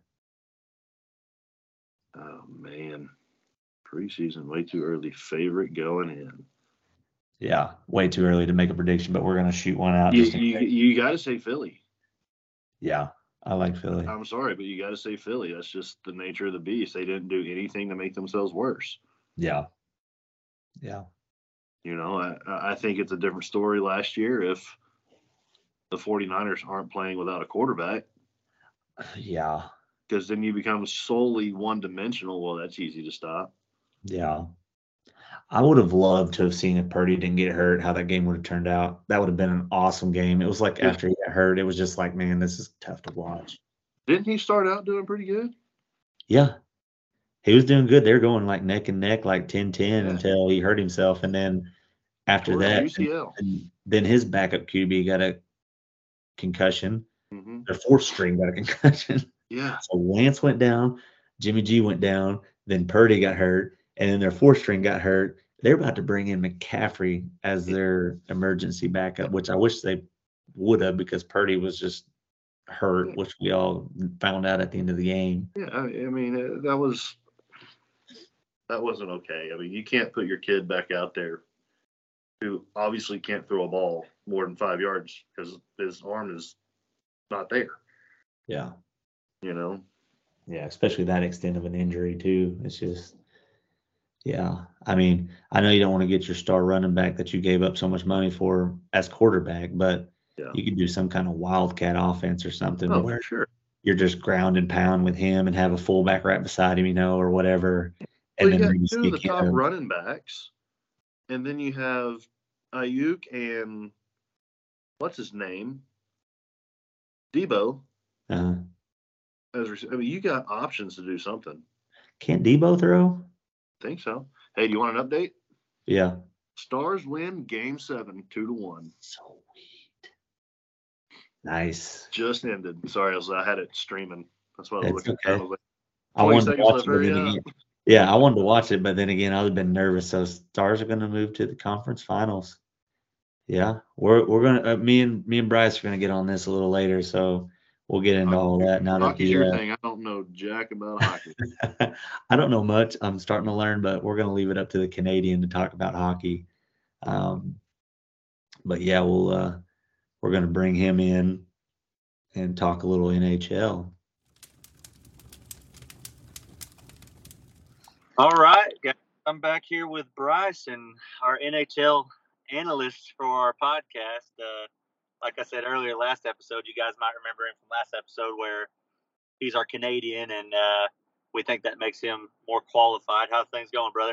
Oh, man. Preseason, way too early, favorite going in. Yeah, way too early to make a prediction, but we're going to shoot one out. You got to say Philly. Yeah, I like Philly. I'm sorry, but you got to say Philly. That's just the nature of the beast. They didn't do anything to make themselves worse. Yeah. Yeah. I think it's a different story last year if the 49ers aren't playing without a quarterback. Yeah. Because then you become solely one-dimensional. Well, that's easy to stop. Yeah. I would have loved to have seen if Purdy didn't get hurt, how that game would have turned out. That would have been an awesome game. It was like after he got hurt, it was just like, man, this is tough to watch. Didn't he start out doing pretty good? Yeah. He was doing good. They were going like neck and neck, like 10-10 until he hurt himself. And then after that, then his backup QB got a concussion. Mm-hmm. Their fourth string got a concussion. Yeah. So Lance went down, Jimmy G went down, then Purdy got hurt, and then their fourth string got hurt. They're about to bring in McCaffrey as their emergency backup, which I wish they would have, because Purdy was just hurt, which we all found out at the end of the game. Yeah, I mean that wasn't okay. I mean, you can't put your kid back out there who obviously can't throw a ball more than 5 yards because his arm is not there. Yeah. You know. Yeah, especially that extent of an injury too. It's just, yeah. I mean, I know you don't want to get your star running back that you gave up so much money for as quarterback, but Yeah. you could do some kind of wildcat offense or something Oh, where for sure. you're just ground and pound with him and have a fullback right beside him, or whatever. Well, And you then got maybe two of the stick top him. running backs, and then you have Ayuk and what's his name, Debo. Uh, I mean, you got options to do something. can't Debo throw? I think so. Hey, do you want an update? Yeah. Stars win Game 7, 2-1. Sweet. Nice. Just ended. Sorry, I had it streaming. That's why I was That's looking at it. I was like, I 20 wanted to seconds watch left, it, but hurry then up. again, yeah, I wanted to watch it, but then again, I would have been nervous. So Stars are going to move to the conference finals. Yeah, we're gonna me and Bryce are gonna get on this a little later, so we'll get into all that now that Hockey's your thing. I don't know jack about hockey. I don't know much. I'm starting to learn, but we're gonna leave it up to the Canadian to talk about hockey. But yeah, we're gonna bring him in and talk a little NHL. All right, guys. I'm back here with Bryce and our NHL analyst for our podcast. Like I said earlier, last episode, you guys might remember him from last episode where he's our Canadian, and we think that makes him more qualified. How's things going, brother?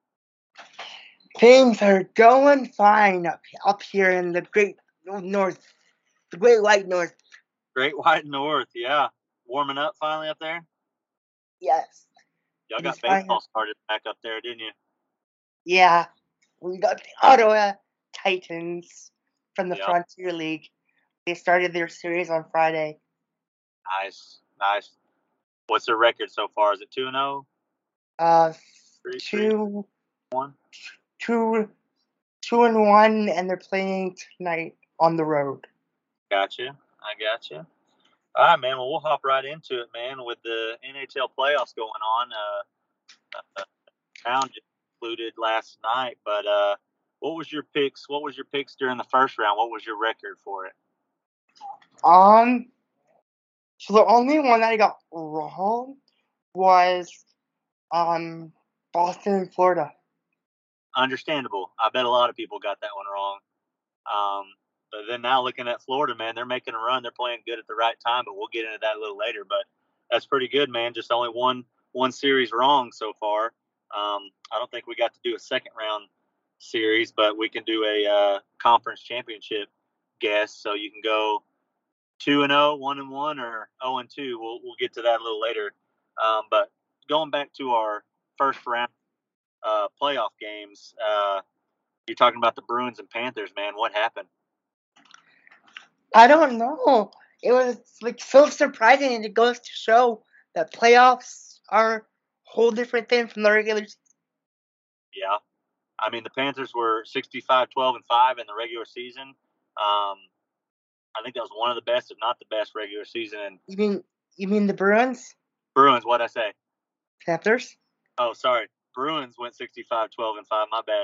Things are going fine up here in the Great North, the Great White North. Great White North, yeah. Warming up finally up there? Yes. Y'all got It's fine. baseball started back up there, didn't you? Yeah, we got the Ottawa Titans from the Yep. Frontier League. They started their series on Friday. Nice. What's their record so far? Is it 2-0? 2-1, and they're playing tonight on the road. Gotcha. I gotcha. All right, man. Well, we'll hop right into it, man. With the NHL playoffs going on, round just concluded last night. But what was your picks? What was your picks during the first round? What was your record for it? So the only one that I got wrong was Boston and Florida. Understandable. I bet a lot of people got that one wrong. But then now looking at Florida, man, they're making a run. They're playing good at the right time, but we'll get into that a little later. But that's pretty good, man. Just only one series wrong so far. I don't think we got to do a second round series, but we can do a conference championship guess. So you can go 2-0, 1-1, or 0-2. We'll get to that a little later. But going back to our first round playoff games, you're talking about the Bruins and Panthers, man. What happened? I don't know. It was so surprising, and it goes to show that playoffs are a whole different thing from the regular season. Yeah. I mean, the Panthers were 65-12-5 in the regular season. I think that was one of the best, if not the best, regular season. And You mean the Bruins? Bruins, what'd I say? Panthers? Oh, sorry. Bruins went 65-12-5. My bad.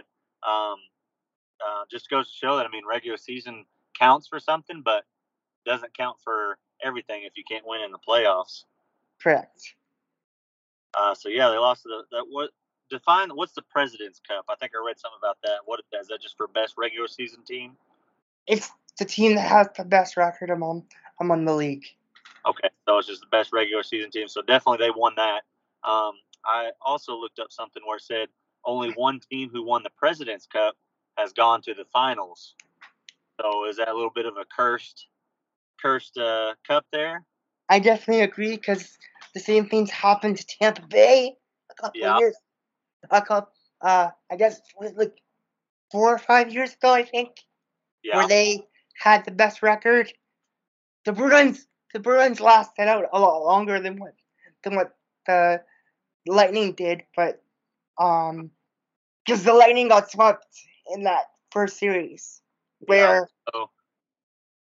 Just goes to show that, I mean, regular season counts for something, but doesn't count for everything if you can't win in the playoffs. Correct. So yeah, they lost to what's the President's Cup? I think I read something about that. What is that? Just for best regular season team? It's the team that has the best record among the league. Okay, so it's just the best regular season team. So definitely they won that. I also looked up something where it said only one team who won the President's Cup has gone to the finals. So is that a little bit of a cursed cup there? I definitely agree, because the same things happened to Tampa Bay a couple of years. I guess it was 4 or 5 years ago, I think, where they had the best record. The Bruins lasted out a lot longer than what the Lightning did, but because the Lightning got swept in that first series, where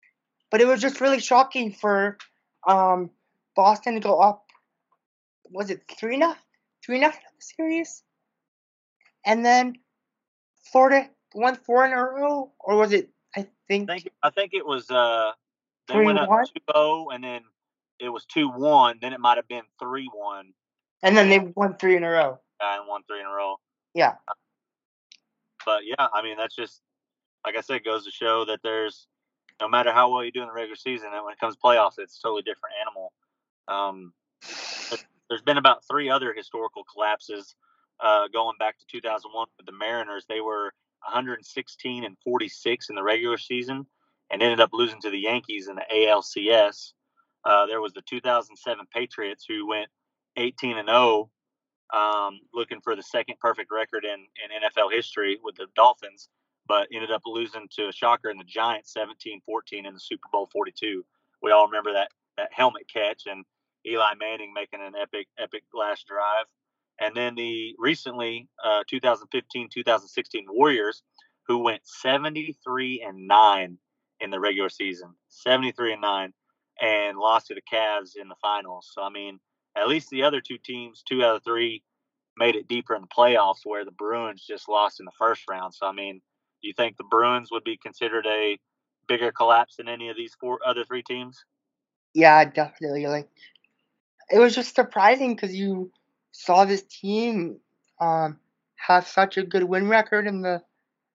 But it was just really shocking for Boston to go up. Was it 3-0? 3-0 in the series? And then Florida won 4 in a row? Or was it, I think it was, they went up 2-0, and then it was 2-1. Then it might have been 3-1. And then they won 3 in a row. And won 3 in a row. Yeah. But, yeah, I mean, that's just, like I said, goes to show that there's, no matter how well you do in the regular season, and when it comes to playoffs, it's a totally different animal. There's been about 3 other historical collapses going back to 2001 with the Mariners. They were 116-46 in the regular season and ended up losing to the Yankees in the ALCS. There was the 2007 Patriots who went 18-0, looking for the second perfect record in NFL history with the Dolphins, but ended up losing to a shocker in the Giants 17-14 in the Super Bowl 42. We all remember that helmet catch and Eli Manning making an epic last drive. And then the recently 2015-2016 Warriors, who went 73-9 in the regular season, 73-9, and lost to the Cavs in the finals. So, I mean, at least the other 2 teams, 2 out of 3, made it deeper in the playoffs, where the Bruins just lost in the first round. So, I mean, do you think the Bruins would be considered a bigger collapse than any of these other 3 teams? Yeah, definitely. Like, it was just surprising because you saw this team have such a good win record in the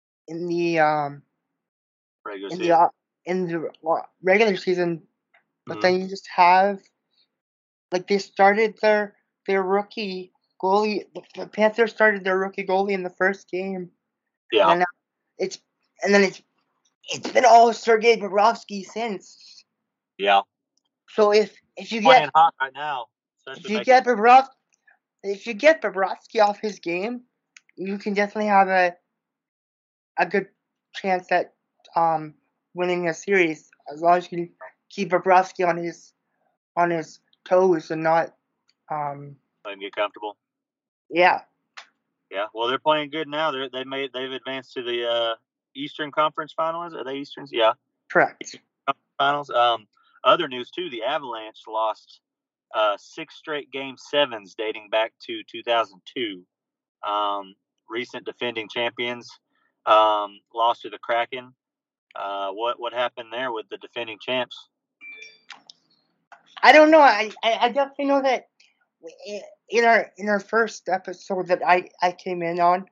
regular season, but then you just have, like, they started their rookie goalie. The Panthers started their rookie goalie in the first game. Yeah. And it's been all Sergei Bobrovsky since. Yeah. So if you playing get hot right now, if you get Bobrovsky off his game, you can definitely have a good chance at winning a series, as long as you can keep Bobrovsky on his toes and not let him get comfortable. Yeah. Yeah. Well, they're playing good now. They've advanced to the Eastern Conference Finals. Are they Easterns? Yeah. Correct. Finals. Other news too: the Avalanche lost 6 straight Game 7s dating back to 2002. Recent defending champions lost to the Kraken. What happened there with the defending champs? I don't know. I definitely know that in our first episode that I came in on,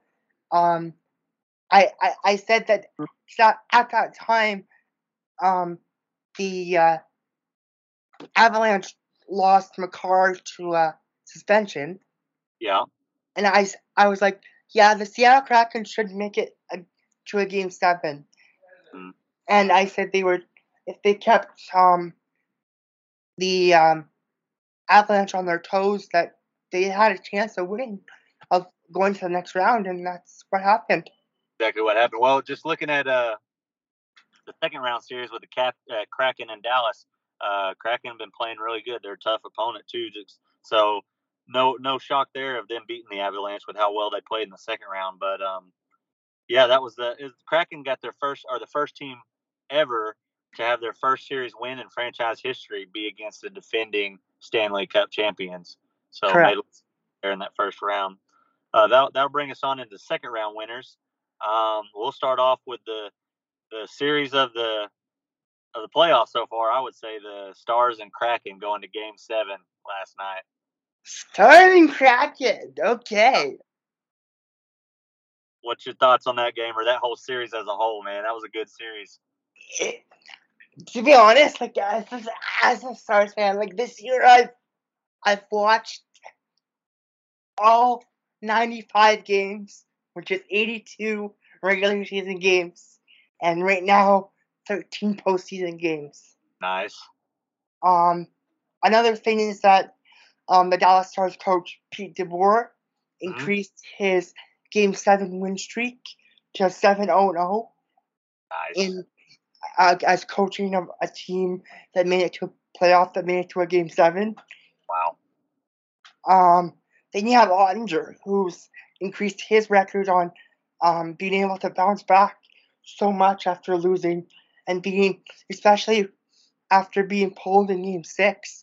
I said that at that time, the Avalanche lost Makar to suspension. Yeah. And I was like, yeah, the Seattle Kraken should make it to a Game 7. Mm. And I said if they kept the Avalanche on their toes, that they had a chance of winning, of going to the next round, and that's what happened. Exactly what happened. Well, just looking at the second round series with the Kraken and Dallas, Kraken have been playing really good. They're a tough opponent too, so no shock there of them beating the Avalanche with how well they played in the second round. But yeah, that was the Kraken got the first team ever to have their first series win in franchise history be against the defending Stanley Cup champions. So they're in that first round. That'll bring us on into the second round winners. We'll start off with the series of the playoffs so far. I would say the Stars and Kraken going to Game 7 last night. Stars and Kraken, okay. What's your thoughts on that game or that whole series as a whole, man? That was a good series. To be honest, like as a Stars fan, like this year I've watched all 95 games, which is 82 regular season games, and right now 13 postseason games. Nice. Another thing is that the Dallas Stars coach Pete DeBoer increased his Game 7 win streak to 7-0-0. Nice. As coaching of a team that made it to a playoff, that made it to a Game 7. Wow. Then you have Ottinger, who's increased his record on being able to bounce back so much after losing, and being, especially after being pulled in Game 6.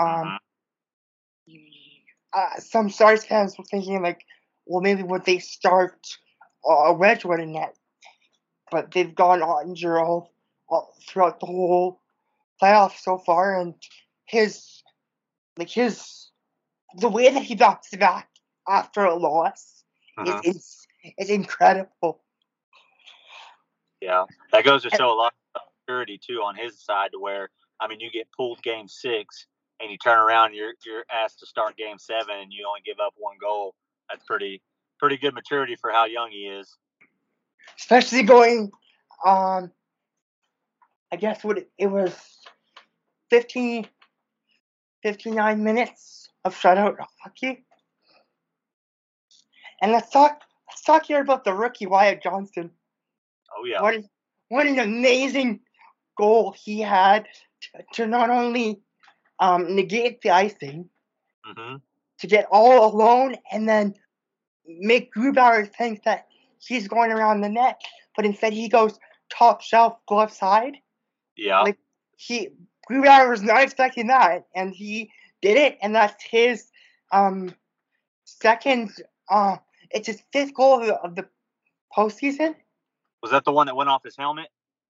Some Stars fans were thinking, like, well, maybe would they start Wedgwood in net? But they've gone Ottinger all throughout the whole playoff so far, and the way that he bounced back after a loss is incredible. Yeah, that goes to show a lot of maturity too on his side, to where, I mean, you get pulled Game 6 and you turn around, you're asked to start Game 7 and you only give up 1 goal. That's pretty good maturity for how young he is. Especially going, I guess it was 59 minutes of shutout hockey. And let's talk here about the rookie Wyatt Johnston. Oh yeah. What an amazing goal he had to not only negate the icing, to get all alone, and then make Grubauer think that he's going around the net, but instead he goes top shelf, glove side. Yeah. Like, Grubauer was not expecting that, and he did it, and that's his second. It's his 5th goal of the postseason. Was that the one that went off his helmet?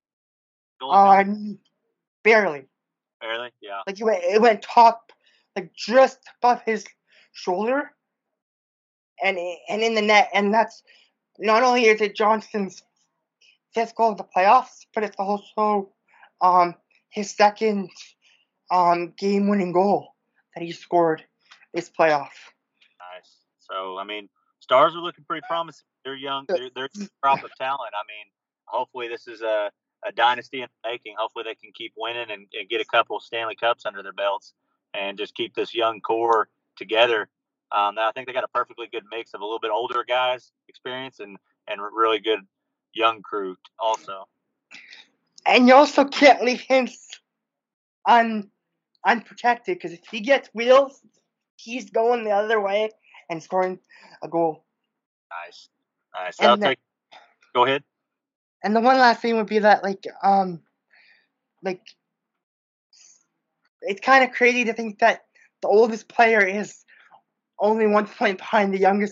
Barely. Barely, yeah. Like, it went top, like, just above his shoulder, and in the net. And that's, not only is it Johnston's 5th goal of the playoffs, but it's also his second game-winning goal that he scored this playoff. Nice. So, I mean, Stars are looking pretty promising. They're young. They're a crop of talent. I mean, hopefully this is a dynasty in the making. Hopefully they can keep winning and get a couple of Stanley Cups under their belts and just keep this young core together. I think they got a perfectly good mix of a little bit older guys, experience, and really good young crew also. And you also can't leave him unprotected, because if he gets wheels, he's going the other way and scoring a goal. Nice. Go ahead. And the one last thing would be that, it's kind of crazy to think that the oldest player is only 1 point behind the youngest,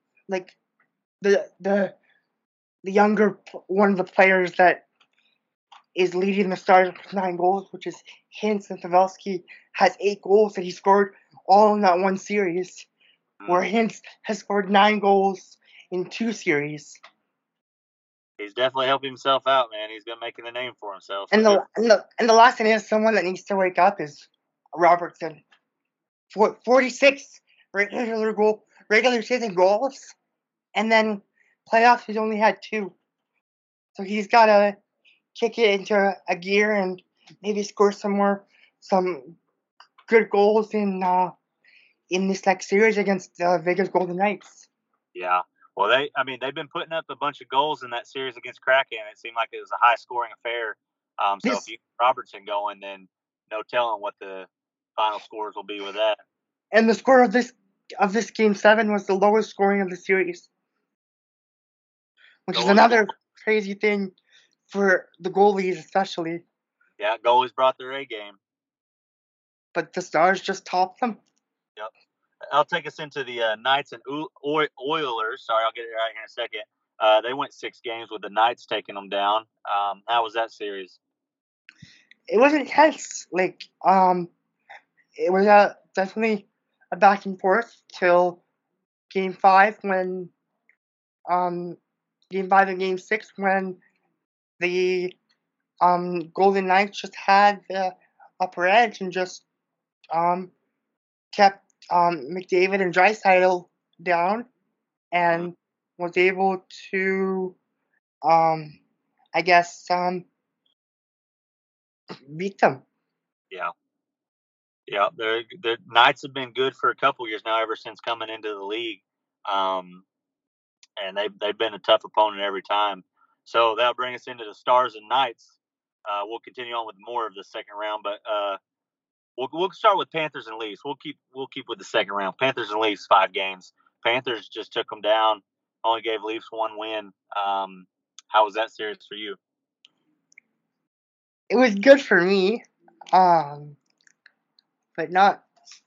the younger one of the players that is leading the Stars with 9 goals, which is Hintz. And Pavelski has 8 goals that he scored all in that one series, where Hintz has scored 9 goals in 2 series. He's definitely helping himself out, man. He's been making a name for himself. And the last thing is, someone that needs to wake up is Robertson. 46 regular season goals, and then playoffs he's only had 2. So he's got to kick it into a gear and maybe score some good goals in this next series against Vegas Golden Knights. Yeah. Well, they've been putting up a bunch of goals in that series against Kraken. It seemed like it was a high-scoring affair. So if you get Robertson going, then no telling what the final scores will be with that. And the score of this Game 7 was the lowest scoring of the series, which is another crazy thing for the goalies, especially. Yeah, goalies brought their A game. But the Stars just topped them. Yep. I'll take us into the Knights and Oilers. Sorry, I'll get it right here in a second. They went 6 games with the Knights taking them down. How was that series? It was intense. It was definitely a back and forth till Game 5 when Game 5 and Game 6 when the Golden Knights just had the upper edge and just kept McDavid and Draisaitl down and was able to, beat them. Yeah. Yeah, the Knights have been good for a couple years now, ever since coming into the league, and they've been a tough opponent every time. So that'll bring us into the Stars and Knights. We'll continue on with more of the second round, but we'll start with Panthers and Leafs. We'll keep with the second round. Panthers and Leafs, 5 games. Panthers just took them down. Only gave Leafs 1 win. How was that series for you? It was good for me. But not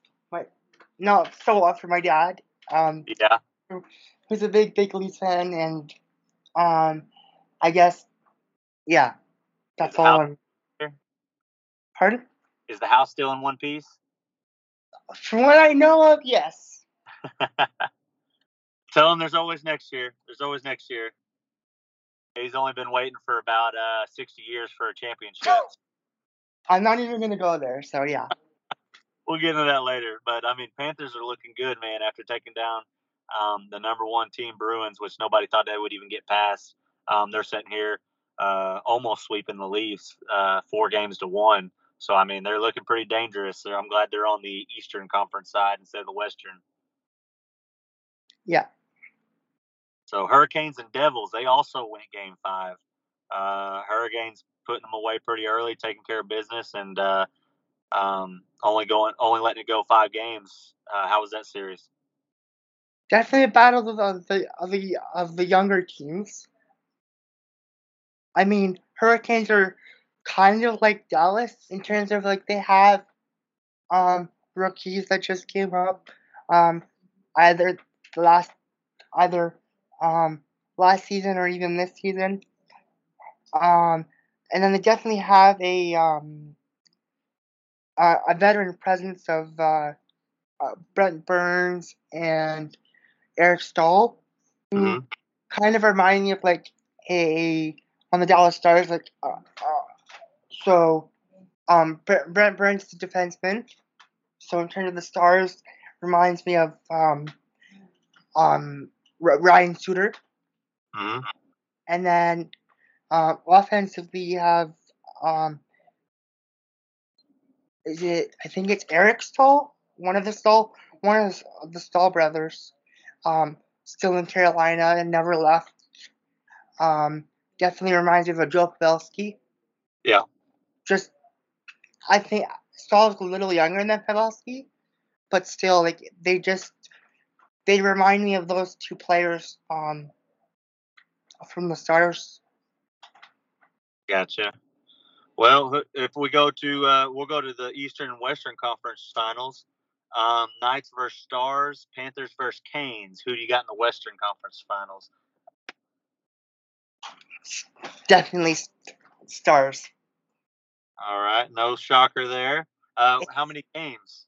so well for my dad. Yeah. Who's a big Leafs fan, and I guess that's all. Pardon? Is the house still in one piece? From what I know of, yes. Tell him there's always next year. There's always next year. He's only been waiting for about 60 years for a championship. I'm not even going to go there, so yeah. We'll get into that later. But, I mean, Panthers are looking good, man, after taking down the number one team, Bruins, which nobody thought they would even get past. They're sitting here almost sweeping the Leafs 4-1. So, I mean, they're looking pretty dangerous. So I'm glad they're on the Eastern Conference side instead of the Western. Yeah. So Hurricanes and Devils, they also went Game 5. Hurricanes putting them away pretty early, taking care of business, and only letting it go 5 games. How was that series? Definitely a battle of the younger teams. I mean, Hurricanes are kind of like Dallas in terms of like they have rookies that just came up either last season or even this season. And then they definitely have a veteran presence of Brent Burns and Eric Stahl, who kind of remind me of like on the Dallas Stars, like Brent Burns is a defenseman. So in terms of the Stars, reminds me of Ryan Suter. And then offensively, you have I think it's Eric Stahl, one of the Stahl brothers, still in Carolina and never left. Definitely reminds me of Joe Pavelski. Yeah. I think Stahl's a little younger than Pavelski, but still, like they remind me of those two players from the Stars. Gotcha. Well, if we go to we'll go to the Eastern and Western Conference Finals. Knights versus Stars, Panthers versus Canes. Who do you got in the Western Conference Finals? Definitely Stars. All right, no shocker there. How many games?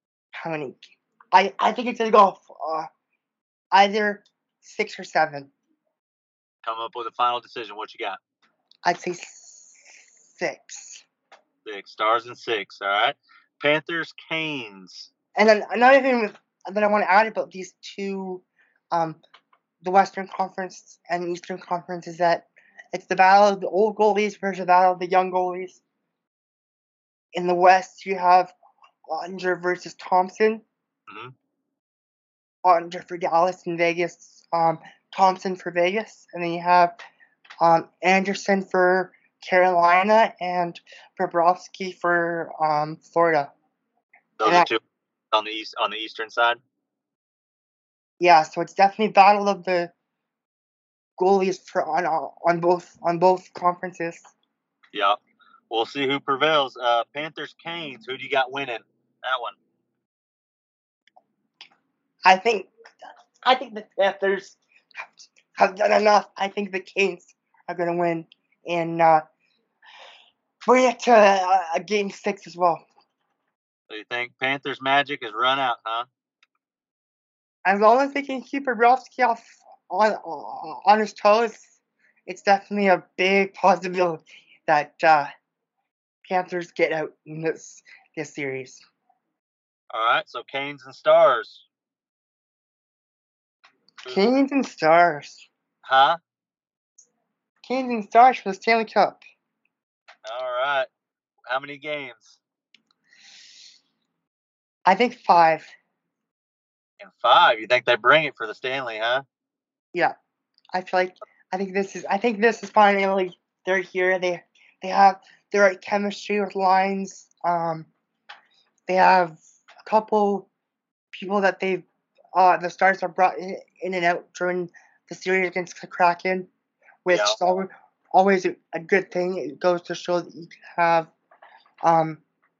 I think it's gonna go either 6 or 7. Come up with a final decision. What you got? I'd say 6. 6 Stars and 6. All right. Panthers, Canes. And then another thing that I want to add about these two, the Western Conference and Eastern Conference, is that it's the battle of the old goalies versus the battle of the young goalies. In the West, you have Ottinger versus Thompson. Ottinger for Dallas and Vegas. Thompson for Vegas. And then you have Anderson for Carolina and Bobrovsky for Florida. Those are two on the Eastern side. Yeah, so it's definitely battle of the goalies on both conferences. Yeah, we'll see who prevails. Panthers, Canes. Who do you got winning that one? I think the Panthers have done enough. I think the Canes are going to win and bring it to a Game 6 as well. So you think Panthers' magic has run out, huh? As long as they can keep Bobrovsky off on his toes, it's definitely a big possibility that Panthers get out in this series. All right, so Canes and Stars. Canes and Stars. Huh? Canes and Stars for the Stanley Cup. All right. How many games? I think 5. And 5. You think they bring it for the Stanley, huh? Yeah. I think this is finally they're here. They have the right chemistry with lines. They have a couple people that they've the Stars have brought in and out during the series against the Kraken, which is always a good thing. It goes to show that you can have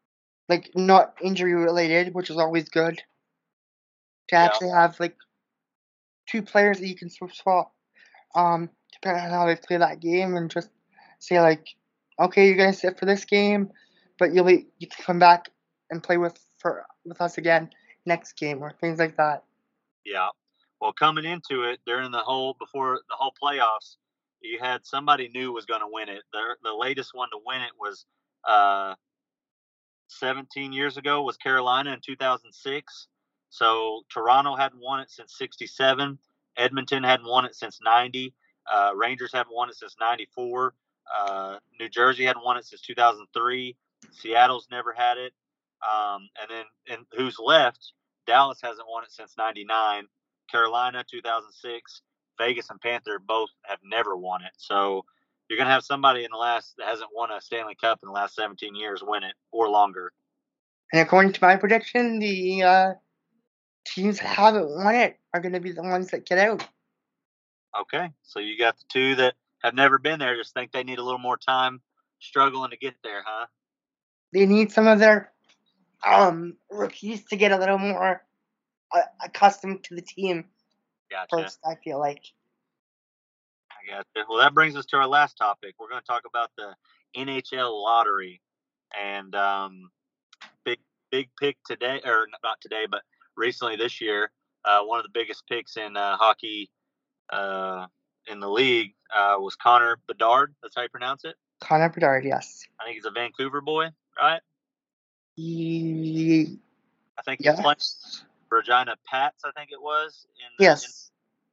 like not injury related, which is always good. To actually have like 2 players that you can swap, depending on how they play that game, and just say like, okay, you're gonna sit for this game, but you can come back and play with us again next game, or things like that. Yeah. Well, coming into it before the whole playoffs, you had somebody new was going to win it. The latest one to win it was 17 years ago was Carolina in 2006. So Toronto hadn't won it since 67. Edmonton hadn't won it since 90. Rangers hadn't won it since 94. New Jersey hadn't won it since 2003. Seattle's never had it. And who's left? Dallas hasn't won it since 99. Carolina, 2006. Vegas and Panther both have never won it. So you're going to have somebody that hasn't won a Stanley Cup in the last 17 years win it or longer. And according to my prediction, the teams that haven't won it are going to be the ones that get out. Okay. So you got the 2 that have never been there, just think they need a little more time struggling to get there, huh? They need some of their rookies to get a little more accustomed to the team. Gotcha. First, I feel like. I gotcha. Well, that brings us to our last topic. We're going to talk about the NHL lottery. And big pick today, or not today, but recently this year, one of the biggest picks in hockey in the league was Connor Bedard. That's how you pronounce it? Connor Bedard, yes. I think he's a Vancouver boy, right? I think he's playing Regina Pats, I think it was. Yes.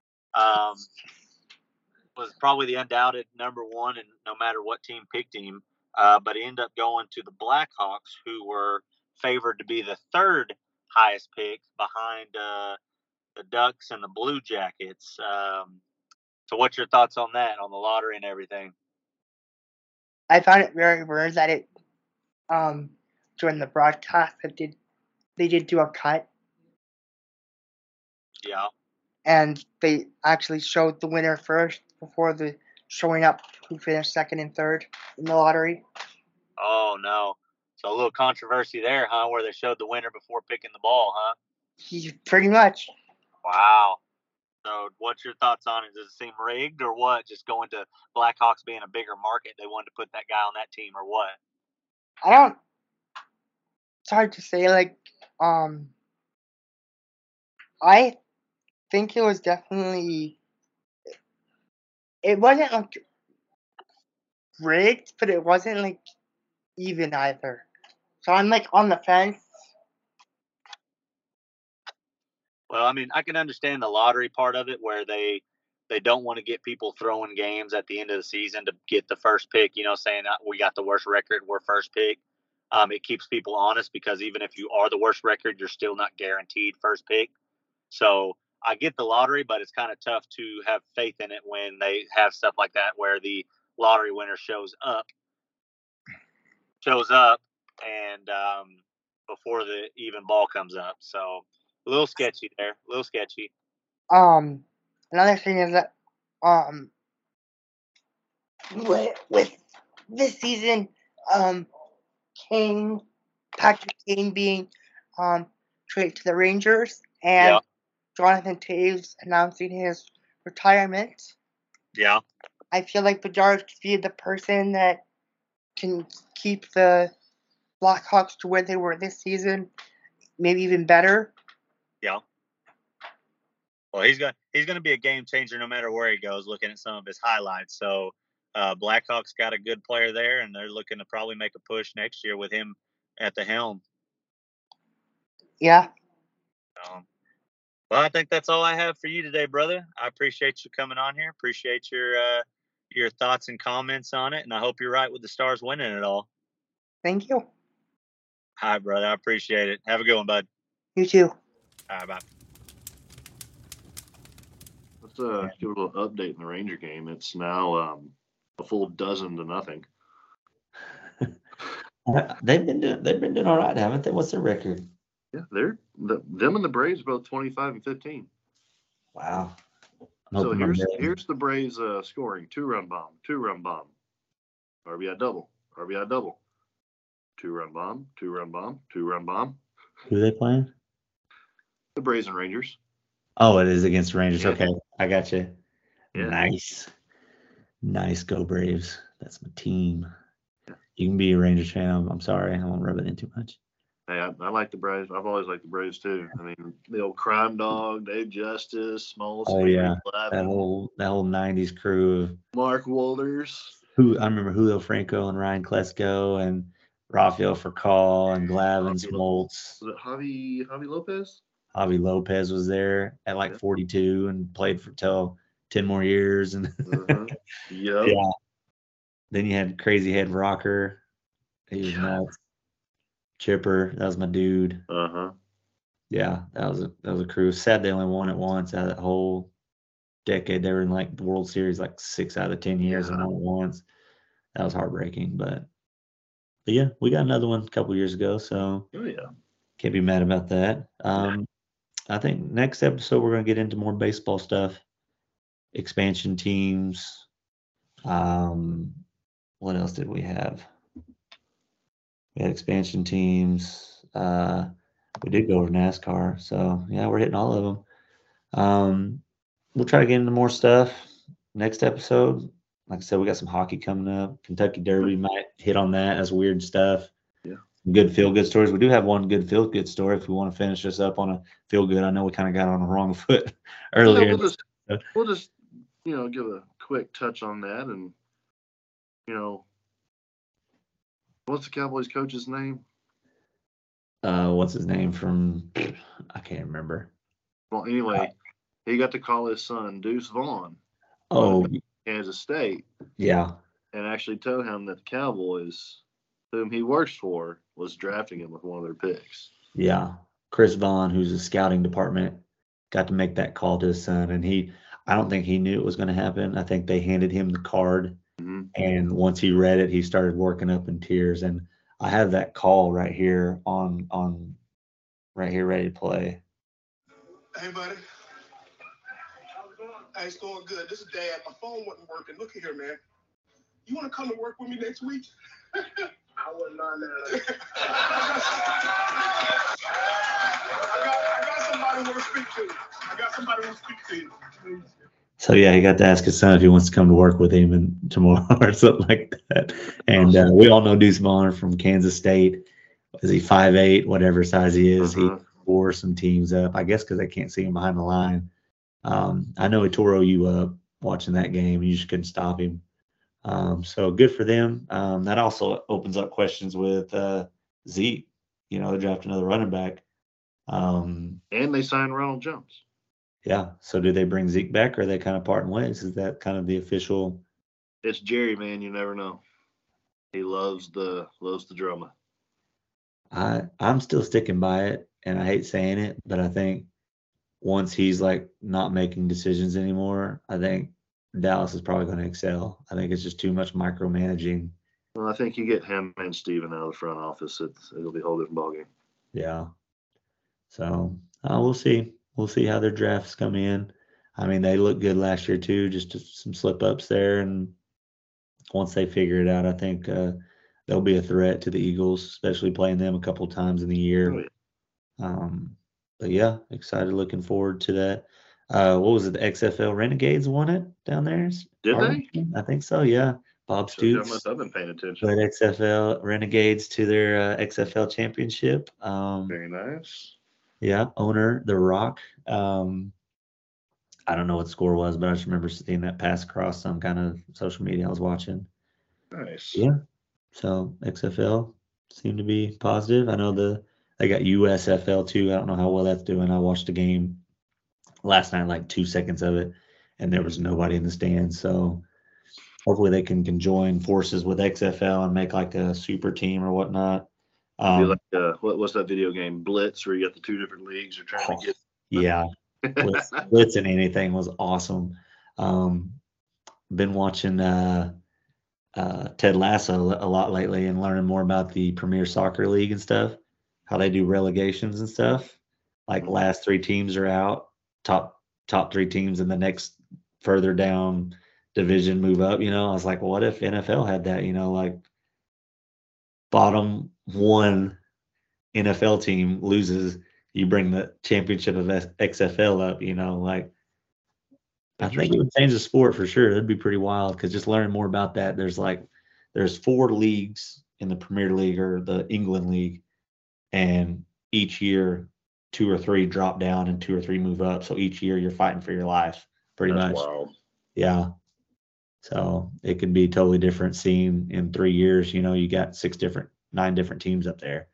Was probably the undoubted number 1, and no matter what team picked him. But he ended up going to the Blackhawks, who were favored to be the 3rd highest pick behind the Ducks and the Blue Jackets. So what's your thoughts on that, on the lottery and everything? I found it very weird that it, during the broadcast, they did do a cut. Yeah. And they actually showed the winner first before the showing up who finished 2nd and 3rd in the lottery. Oh, no. So a little controversy there, huh, where they showed the winner before picking the ball, huh? Pretty much. Wow. So what's your thoughts on it? Does it seem rigged or what? Just going to Blackhawks being a bigger market, they wanted to put that guy on that team or what? It's hard to say. Like, I think it was definitely, it wasn't like rigged, but it wasn't like even either. So I'm like on the fence. Well, I mean, I can understand the lottery part of it where they don't want to get people throwing games at the end of the season to get the first pick, saying we got the worst record, we're first pick. It keeps people honest because even if you are the worst record, you're still not guaranteed first pick. So I get the lottery, but it's kind of tough to have faith in it when they have stuff like that where the lottery winner shows up and before the even ball comes up. So a little sketchy there, a little sketchy. Another thing is that with this season, Patrick Kane being traded to the Rangers and Jonathan Toews announcing his retirement. Yeah. I feel like Bedard could be the person that can keep the Blackhawks to where they were this season, maybe even better. Yeah. Well, he's going to be a game changer no matter where he goes, looking at some of his highlights. So Blackhawks got a good player there, and they're looking to probably make a push next year with him at the helm. Yeah. Well, I think that's all I have for you today, brother. I appreciate you coming on here. Appreciate your thoughts and comments on it, and I hope you're right with the Stars winning it all. Thank you. Hi, brother. I appreciate it. Have a good one, bud. You too. All right, bye. Let's give a little update in the Ranger game. It's now a full 12-0. They've been doing all right, haven't they? What's their record? Yeah, them and the Braves both 25-15. Wow. So here's the Braves scoring: 2-run bomb, 2-run bomb, RBI double, 2-run 2-run bomb, 2-run bomb, 2-run bomb. Who are they playing? The Brazen Rangers. Oh, it is against the Rangers. Yeah. Okay, I got you. Yeah. Nice, go Braves. That's my team. Yeah. You can be a Rangers fan. I'm sorry, I won't rub it in too much. Hey, I like the Braves. I've always liked the Braves too. I mean, the old Crime Dog, Dave Justice, Smalls, Oh Henry yeah, Glavine, that whole '90s crew of Mark Wolders. who I remember Julio Franco and Ryan Klesko and Rafael Furcal and Glavine Smoltz. Was it Javi Lopez? Javi Lopez was there at like 42 and played for till 10 more years. And Yep. yeah. Then you had Crazy Head Rocker. He was nuts. Chipper, that was my dude. Yeah, that was a crew. Sad they only won it once out of that whole decade. They were in like the World Series like 6 out of 10 years and won it once. That was heartbreaking, but yeah, we got another one a couple years ago, so can't be mad about that. I think next episode we're going to get into more baseball stuff, expansion teams. What else did we have? We had expansion teams. We did go over NASCAR, so yeah, we're hitting all of them. We'll try to get into more stuff next episode. Like I said, we got some hockey coming up. Kentucky Derby might hit on that. That's weird stuff. Yeah. Good feel-good stories. We do have one good feel-good story if we want to finish this up on a feel-good. I know we kind of got on the wrong foot earlier. We'll just give a quick touch on that. And, what's the Cowboys coach's name? What's his name from – I can't remember. Well, anyway, he got to call his son Deuce Vaughn. Oh, Kansas State. Yeah. And actually tell him that the Cowboys, whom he works for, was drafting him with one of their picks. Yeah. Chris Vaughn, who's a scouting department, got to make that call to his son. And I don't think he knew it was going to happen. I think they handed him the card. And once he read it, he started working up in tears. And I have that call right here right here ready to play. Hey, buddy. Hey, it's going good. This is Dad. My phone wasn't working. Look here, man. You want to come to work with me next week? I wouldn't mind that. I got somebody who want to speak to you. So, yeah, he got to ask his son if he wants to come to work with him and tomorrow or something like that. And we all know Deuce Vaughn from Kansas State. Is he 5'8", whatever size he is? He tore some teams up, I guess because they can't see him behind the line. I know he tore OU up watching that game. You just couldn't stop him. So good for them. That also opens up questions with Zeke. They draft another running back. And they signed Ronald Jones. Yeah. So do they bring Zeke back, or are they kind of parting ways? Is that kind of the official? It's Jerry, man. You never know. He loves the drama. I'm still sticking by it, and I hate saying it, but I think once he's like not making decisions anymore, I think Dallas is probably going to excel. I think it's just too much micromanaging. Well, I think you get him and Steven out of the front office, it'll be a whole different ballgame. Yeah. So we'll see. We'll see how their drafts come in. I mean, they looked good last year too, just some slip-ups there. And once they figure it out, I think they'll be a threat to the Eagles, especially playing them a couple times in the year. Oh, yeah. But yeah, excited, looking forward to that. What was it? The XFL Renegades won it down there? Did they? I think so, yeah. Bob Stoops. I must have been paying attention. Led XFL Renegades to their XFL championship. Very nice. Yeah, owner, The Rock. I don't know what the score was, but I just remember seeing that pass across some kind of social media I was watching. Nice. Yeah. So XFL seemed to be positive. I know they got USFL too. I don't know how well that's doing. I watched the game last night, like 2 seconds of it, and there was nobody in the stands. So hopefully they can join forces with XFL and make like a super team or whatnot. Like what's that video game, Blitz, where you got the two different leagues you're trying to get? Yeah. Blitz and anything was awesome. Been watching Ted Lasso a lot lately and learning more about the Premier Soccer League and stuff, how they do relegations and stuff. Like last 3 teams are out, top 3 teams in the next further down division move up. I was like, well, what if NFL had that? Like bottom one NFL team loses, you bring the championship of XFL up, like I think it would change the sport for sure. That'd be pretty wild because just learning more about that, there's 4 leagues in the Premier League or the England League, and each year 2 or 3 drop down and 2 or 3 move up. So each year you're fighting for your life pretty much. Wild. Yeah. So it could be totally different scene in 3 years. You got 9 different teams up there.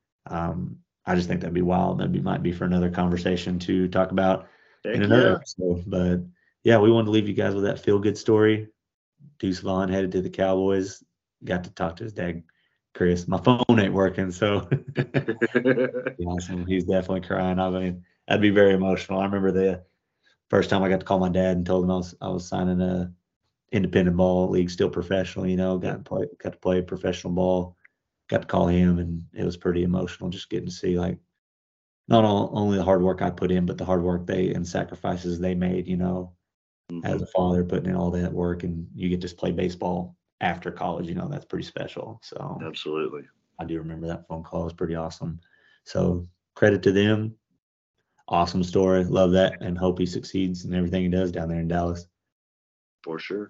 I just think that'd be wild. Might be for another conversation to talk about in another episode. But yeah, we wanted to leave you guys with that feel-good story. Deuce Vaughn headed to the Cowboys. Got to talk to his dad, Chris. My phone ain't working, so awesome. He's definitely crying. I mean, that'd be very emotional. I remember the first time I got to call my dad and told him I was signing a independent ball league, still professional. Got to play professional ball. Got to call him, and it was pretty emotional just getting to see like not only the hard work I put in, but the hard work and sacrifices they made, as a father, putting in all that work, and you get to play baseball after college, that's pretty special. So absolutely. I do remember that phone call. It was pretty awesome. So credit to them. Awesome story. Love that, and hope he succeeds in everything he does down there in Dallas. For sure.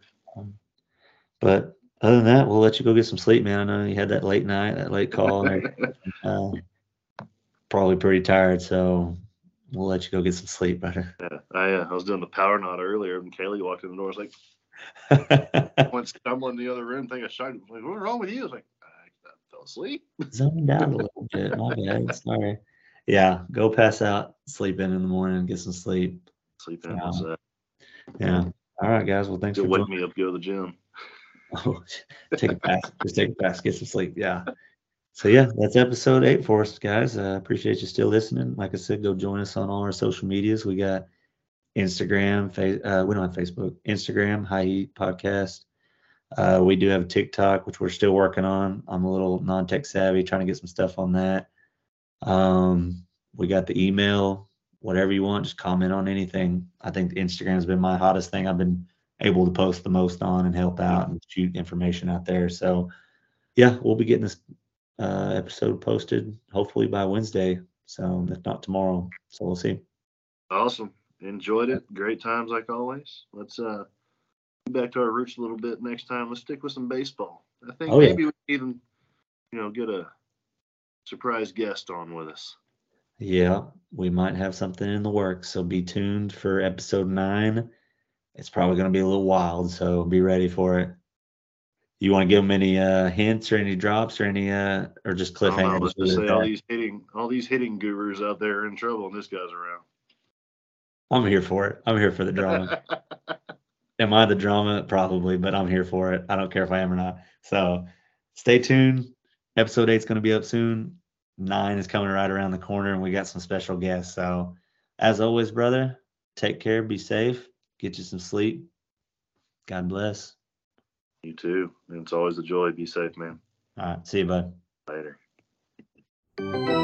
But other than that, we'll let you go get some sleep, man. I know you had that late night, that late call. Probably pretty tired, so we'll let you go get some sleep, brother. Yeah, I was doing the power knot earlier, and Kaylee walked in the door. I was like, went stumbling in the other room, think I shot him. Like, what's wrong with you? I was like, I fell asleep. Zoned out a little bit. My bad. Sorry. Yeah, go pass out, sleep in the morning, get some sleep. Sleep in. Yeah. All right, guys. Well, thanks for wake me up, go to the gym. Oh, take a pass. Just take a pass, get some sleep. Yeah. So, yeah, that's episode 8 for us, guys. Appreciate you still listening. Like I said, go join us on all our social medias. We got Instagram. We don't have Facebook. Instagram, High Heat Podcast. We do have TikTok, which we're still working on. I'm a little non-tech savvy, trying to get some stuff on that. We got the email. Whatever you want, just comment on anything. I think Instagram's been my hottest thing. I've been able to post the most on and help out and shoot information out there. So, yeah, we'll be getting this episode posted hopefully by Wednesday. So, if not tomorrow. So, we'll see. Awesome. Enjoyed it. Great times like always. Let's get back to our roots a little bit next time. Let's stick with some baseball. I think maybe we can even, get a surprise guest on with us. Yeah, we might have something in the works. So be tuned for episode 9. It's probably going to be a little wild, so be ready for it. You want to give them any hints or any drops or any or just cliffhangers? Let's just say all these hitting gurus out there are in trouble, and this guy's around. I'm here for it. I'm here for the drama. Am I the drama? Probably, but I'm here for it. I don't care if I am or not. So stay tuned. Episode 8 is going to be up soon. 9 is coming right around the corner, and we got some special guests. So as always, brother, take care, be safe, get you some sleep. God bless. You too. And it's always a joy. Be safe, man. All right. See you, bud. Later.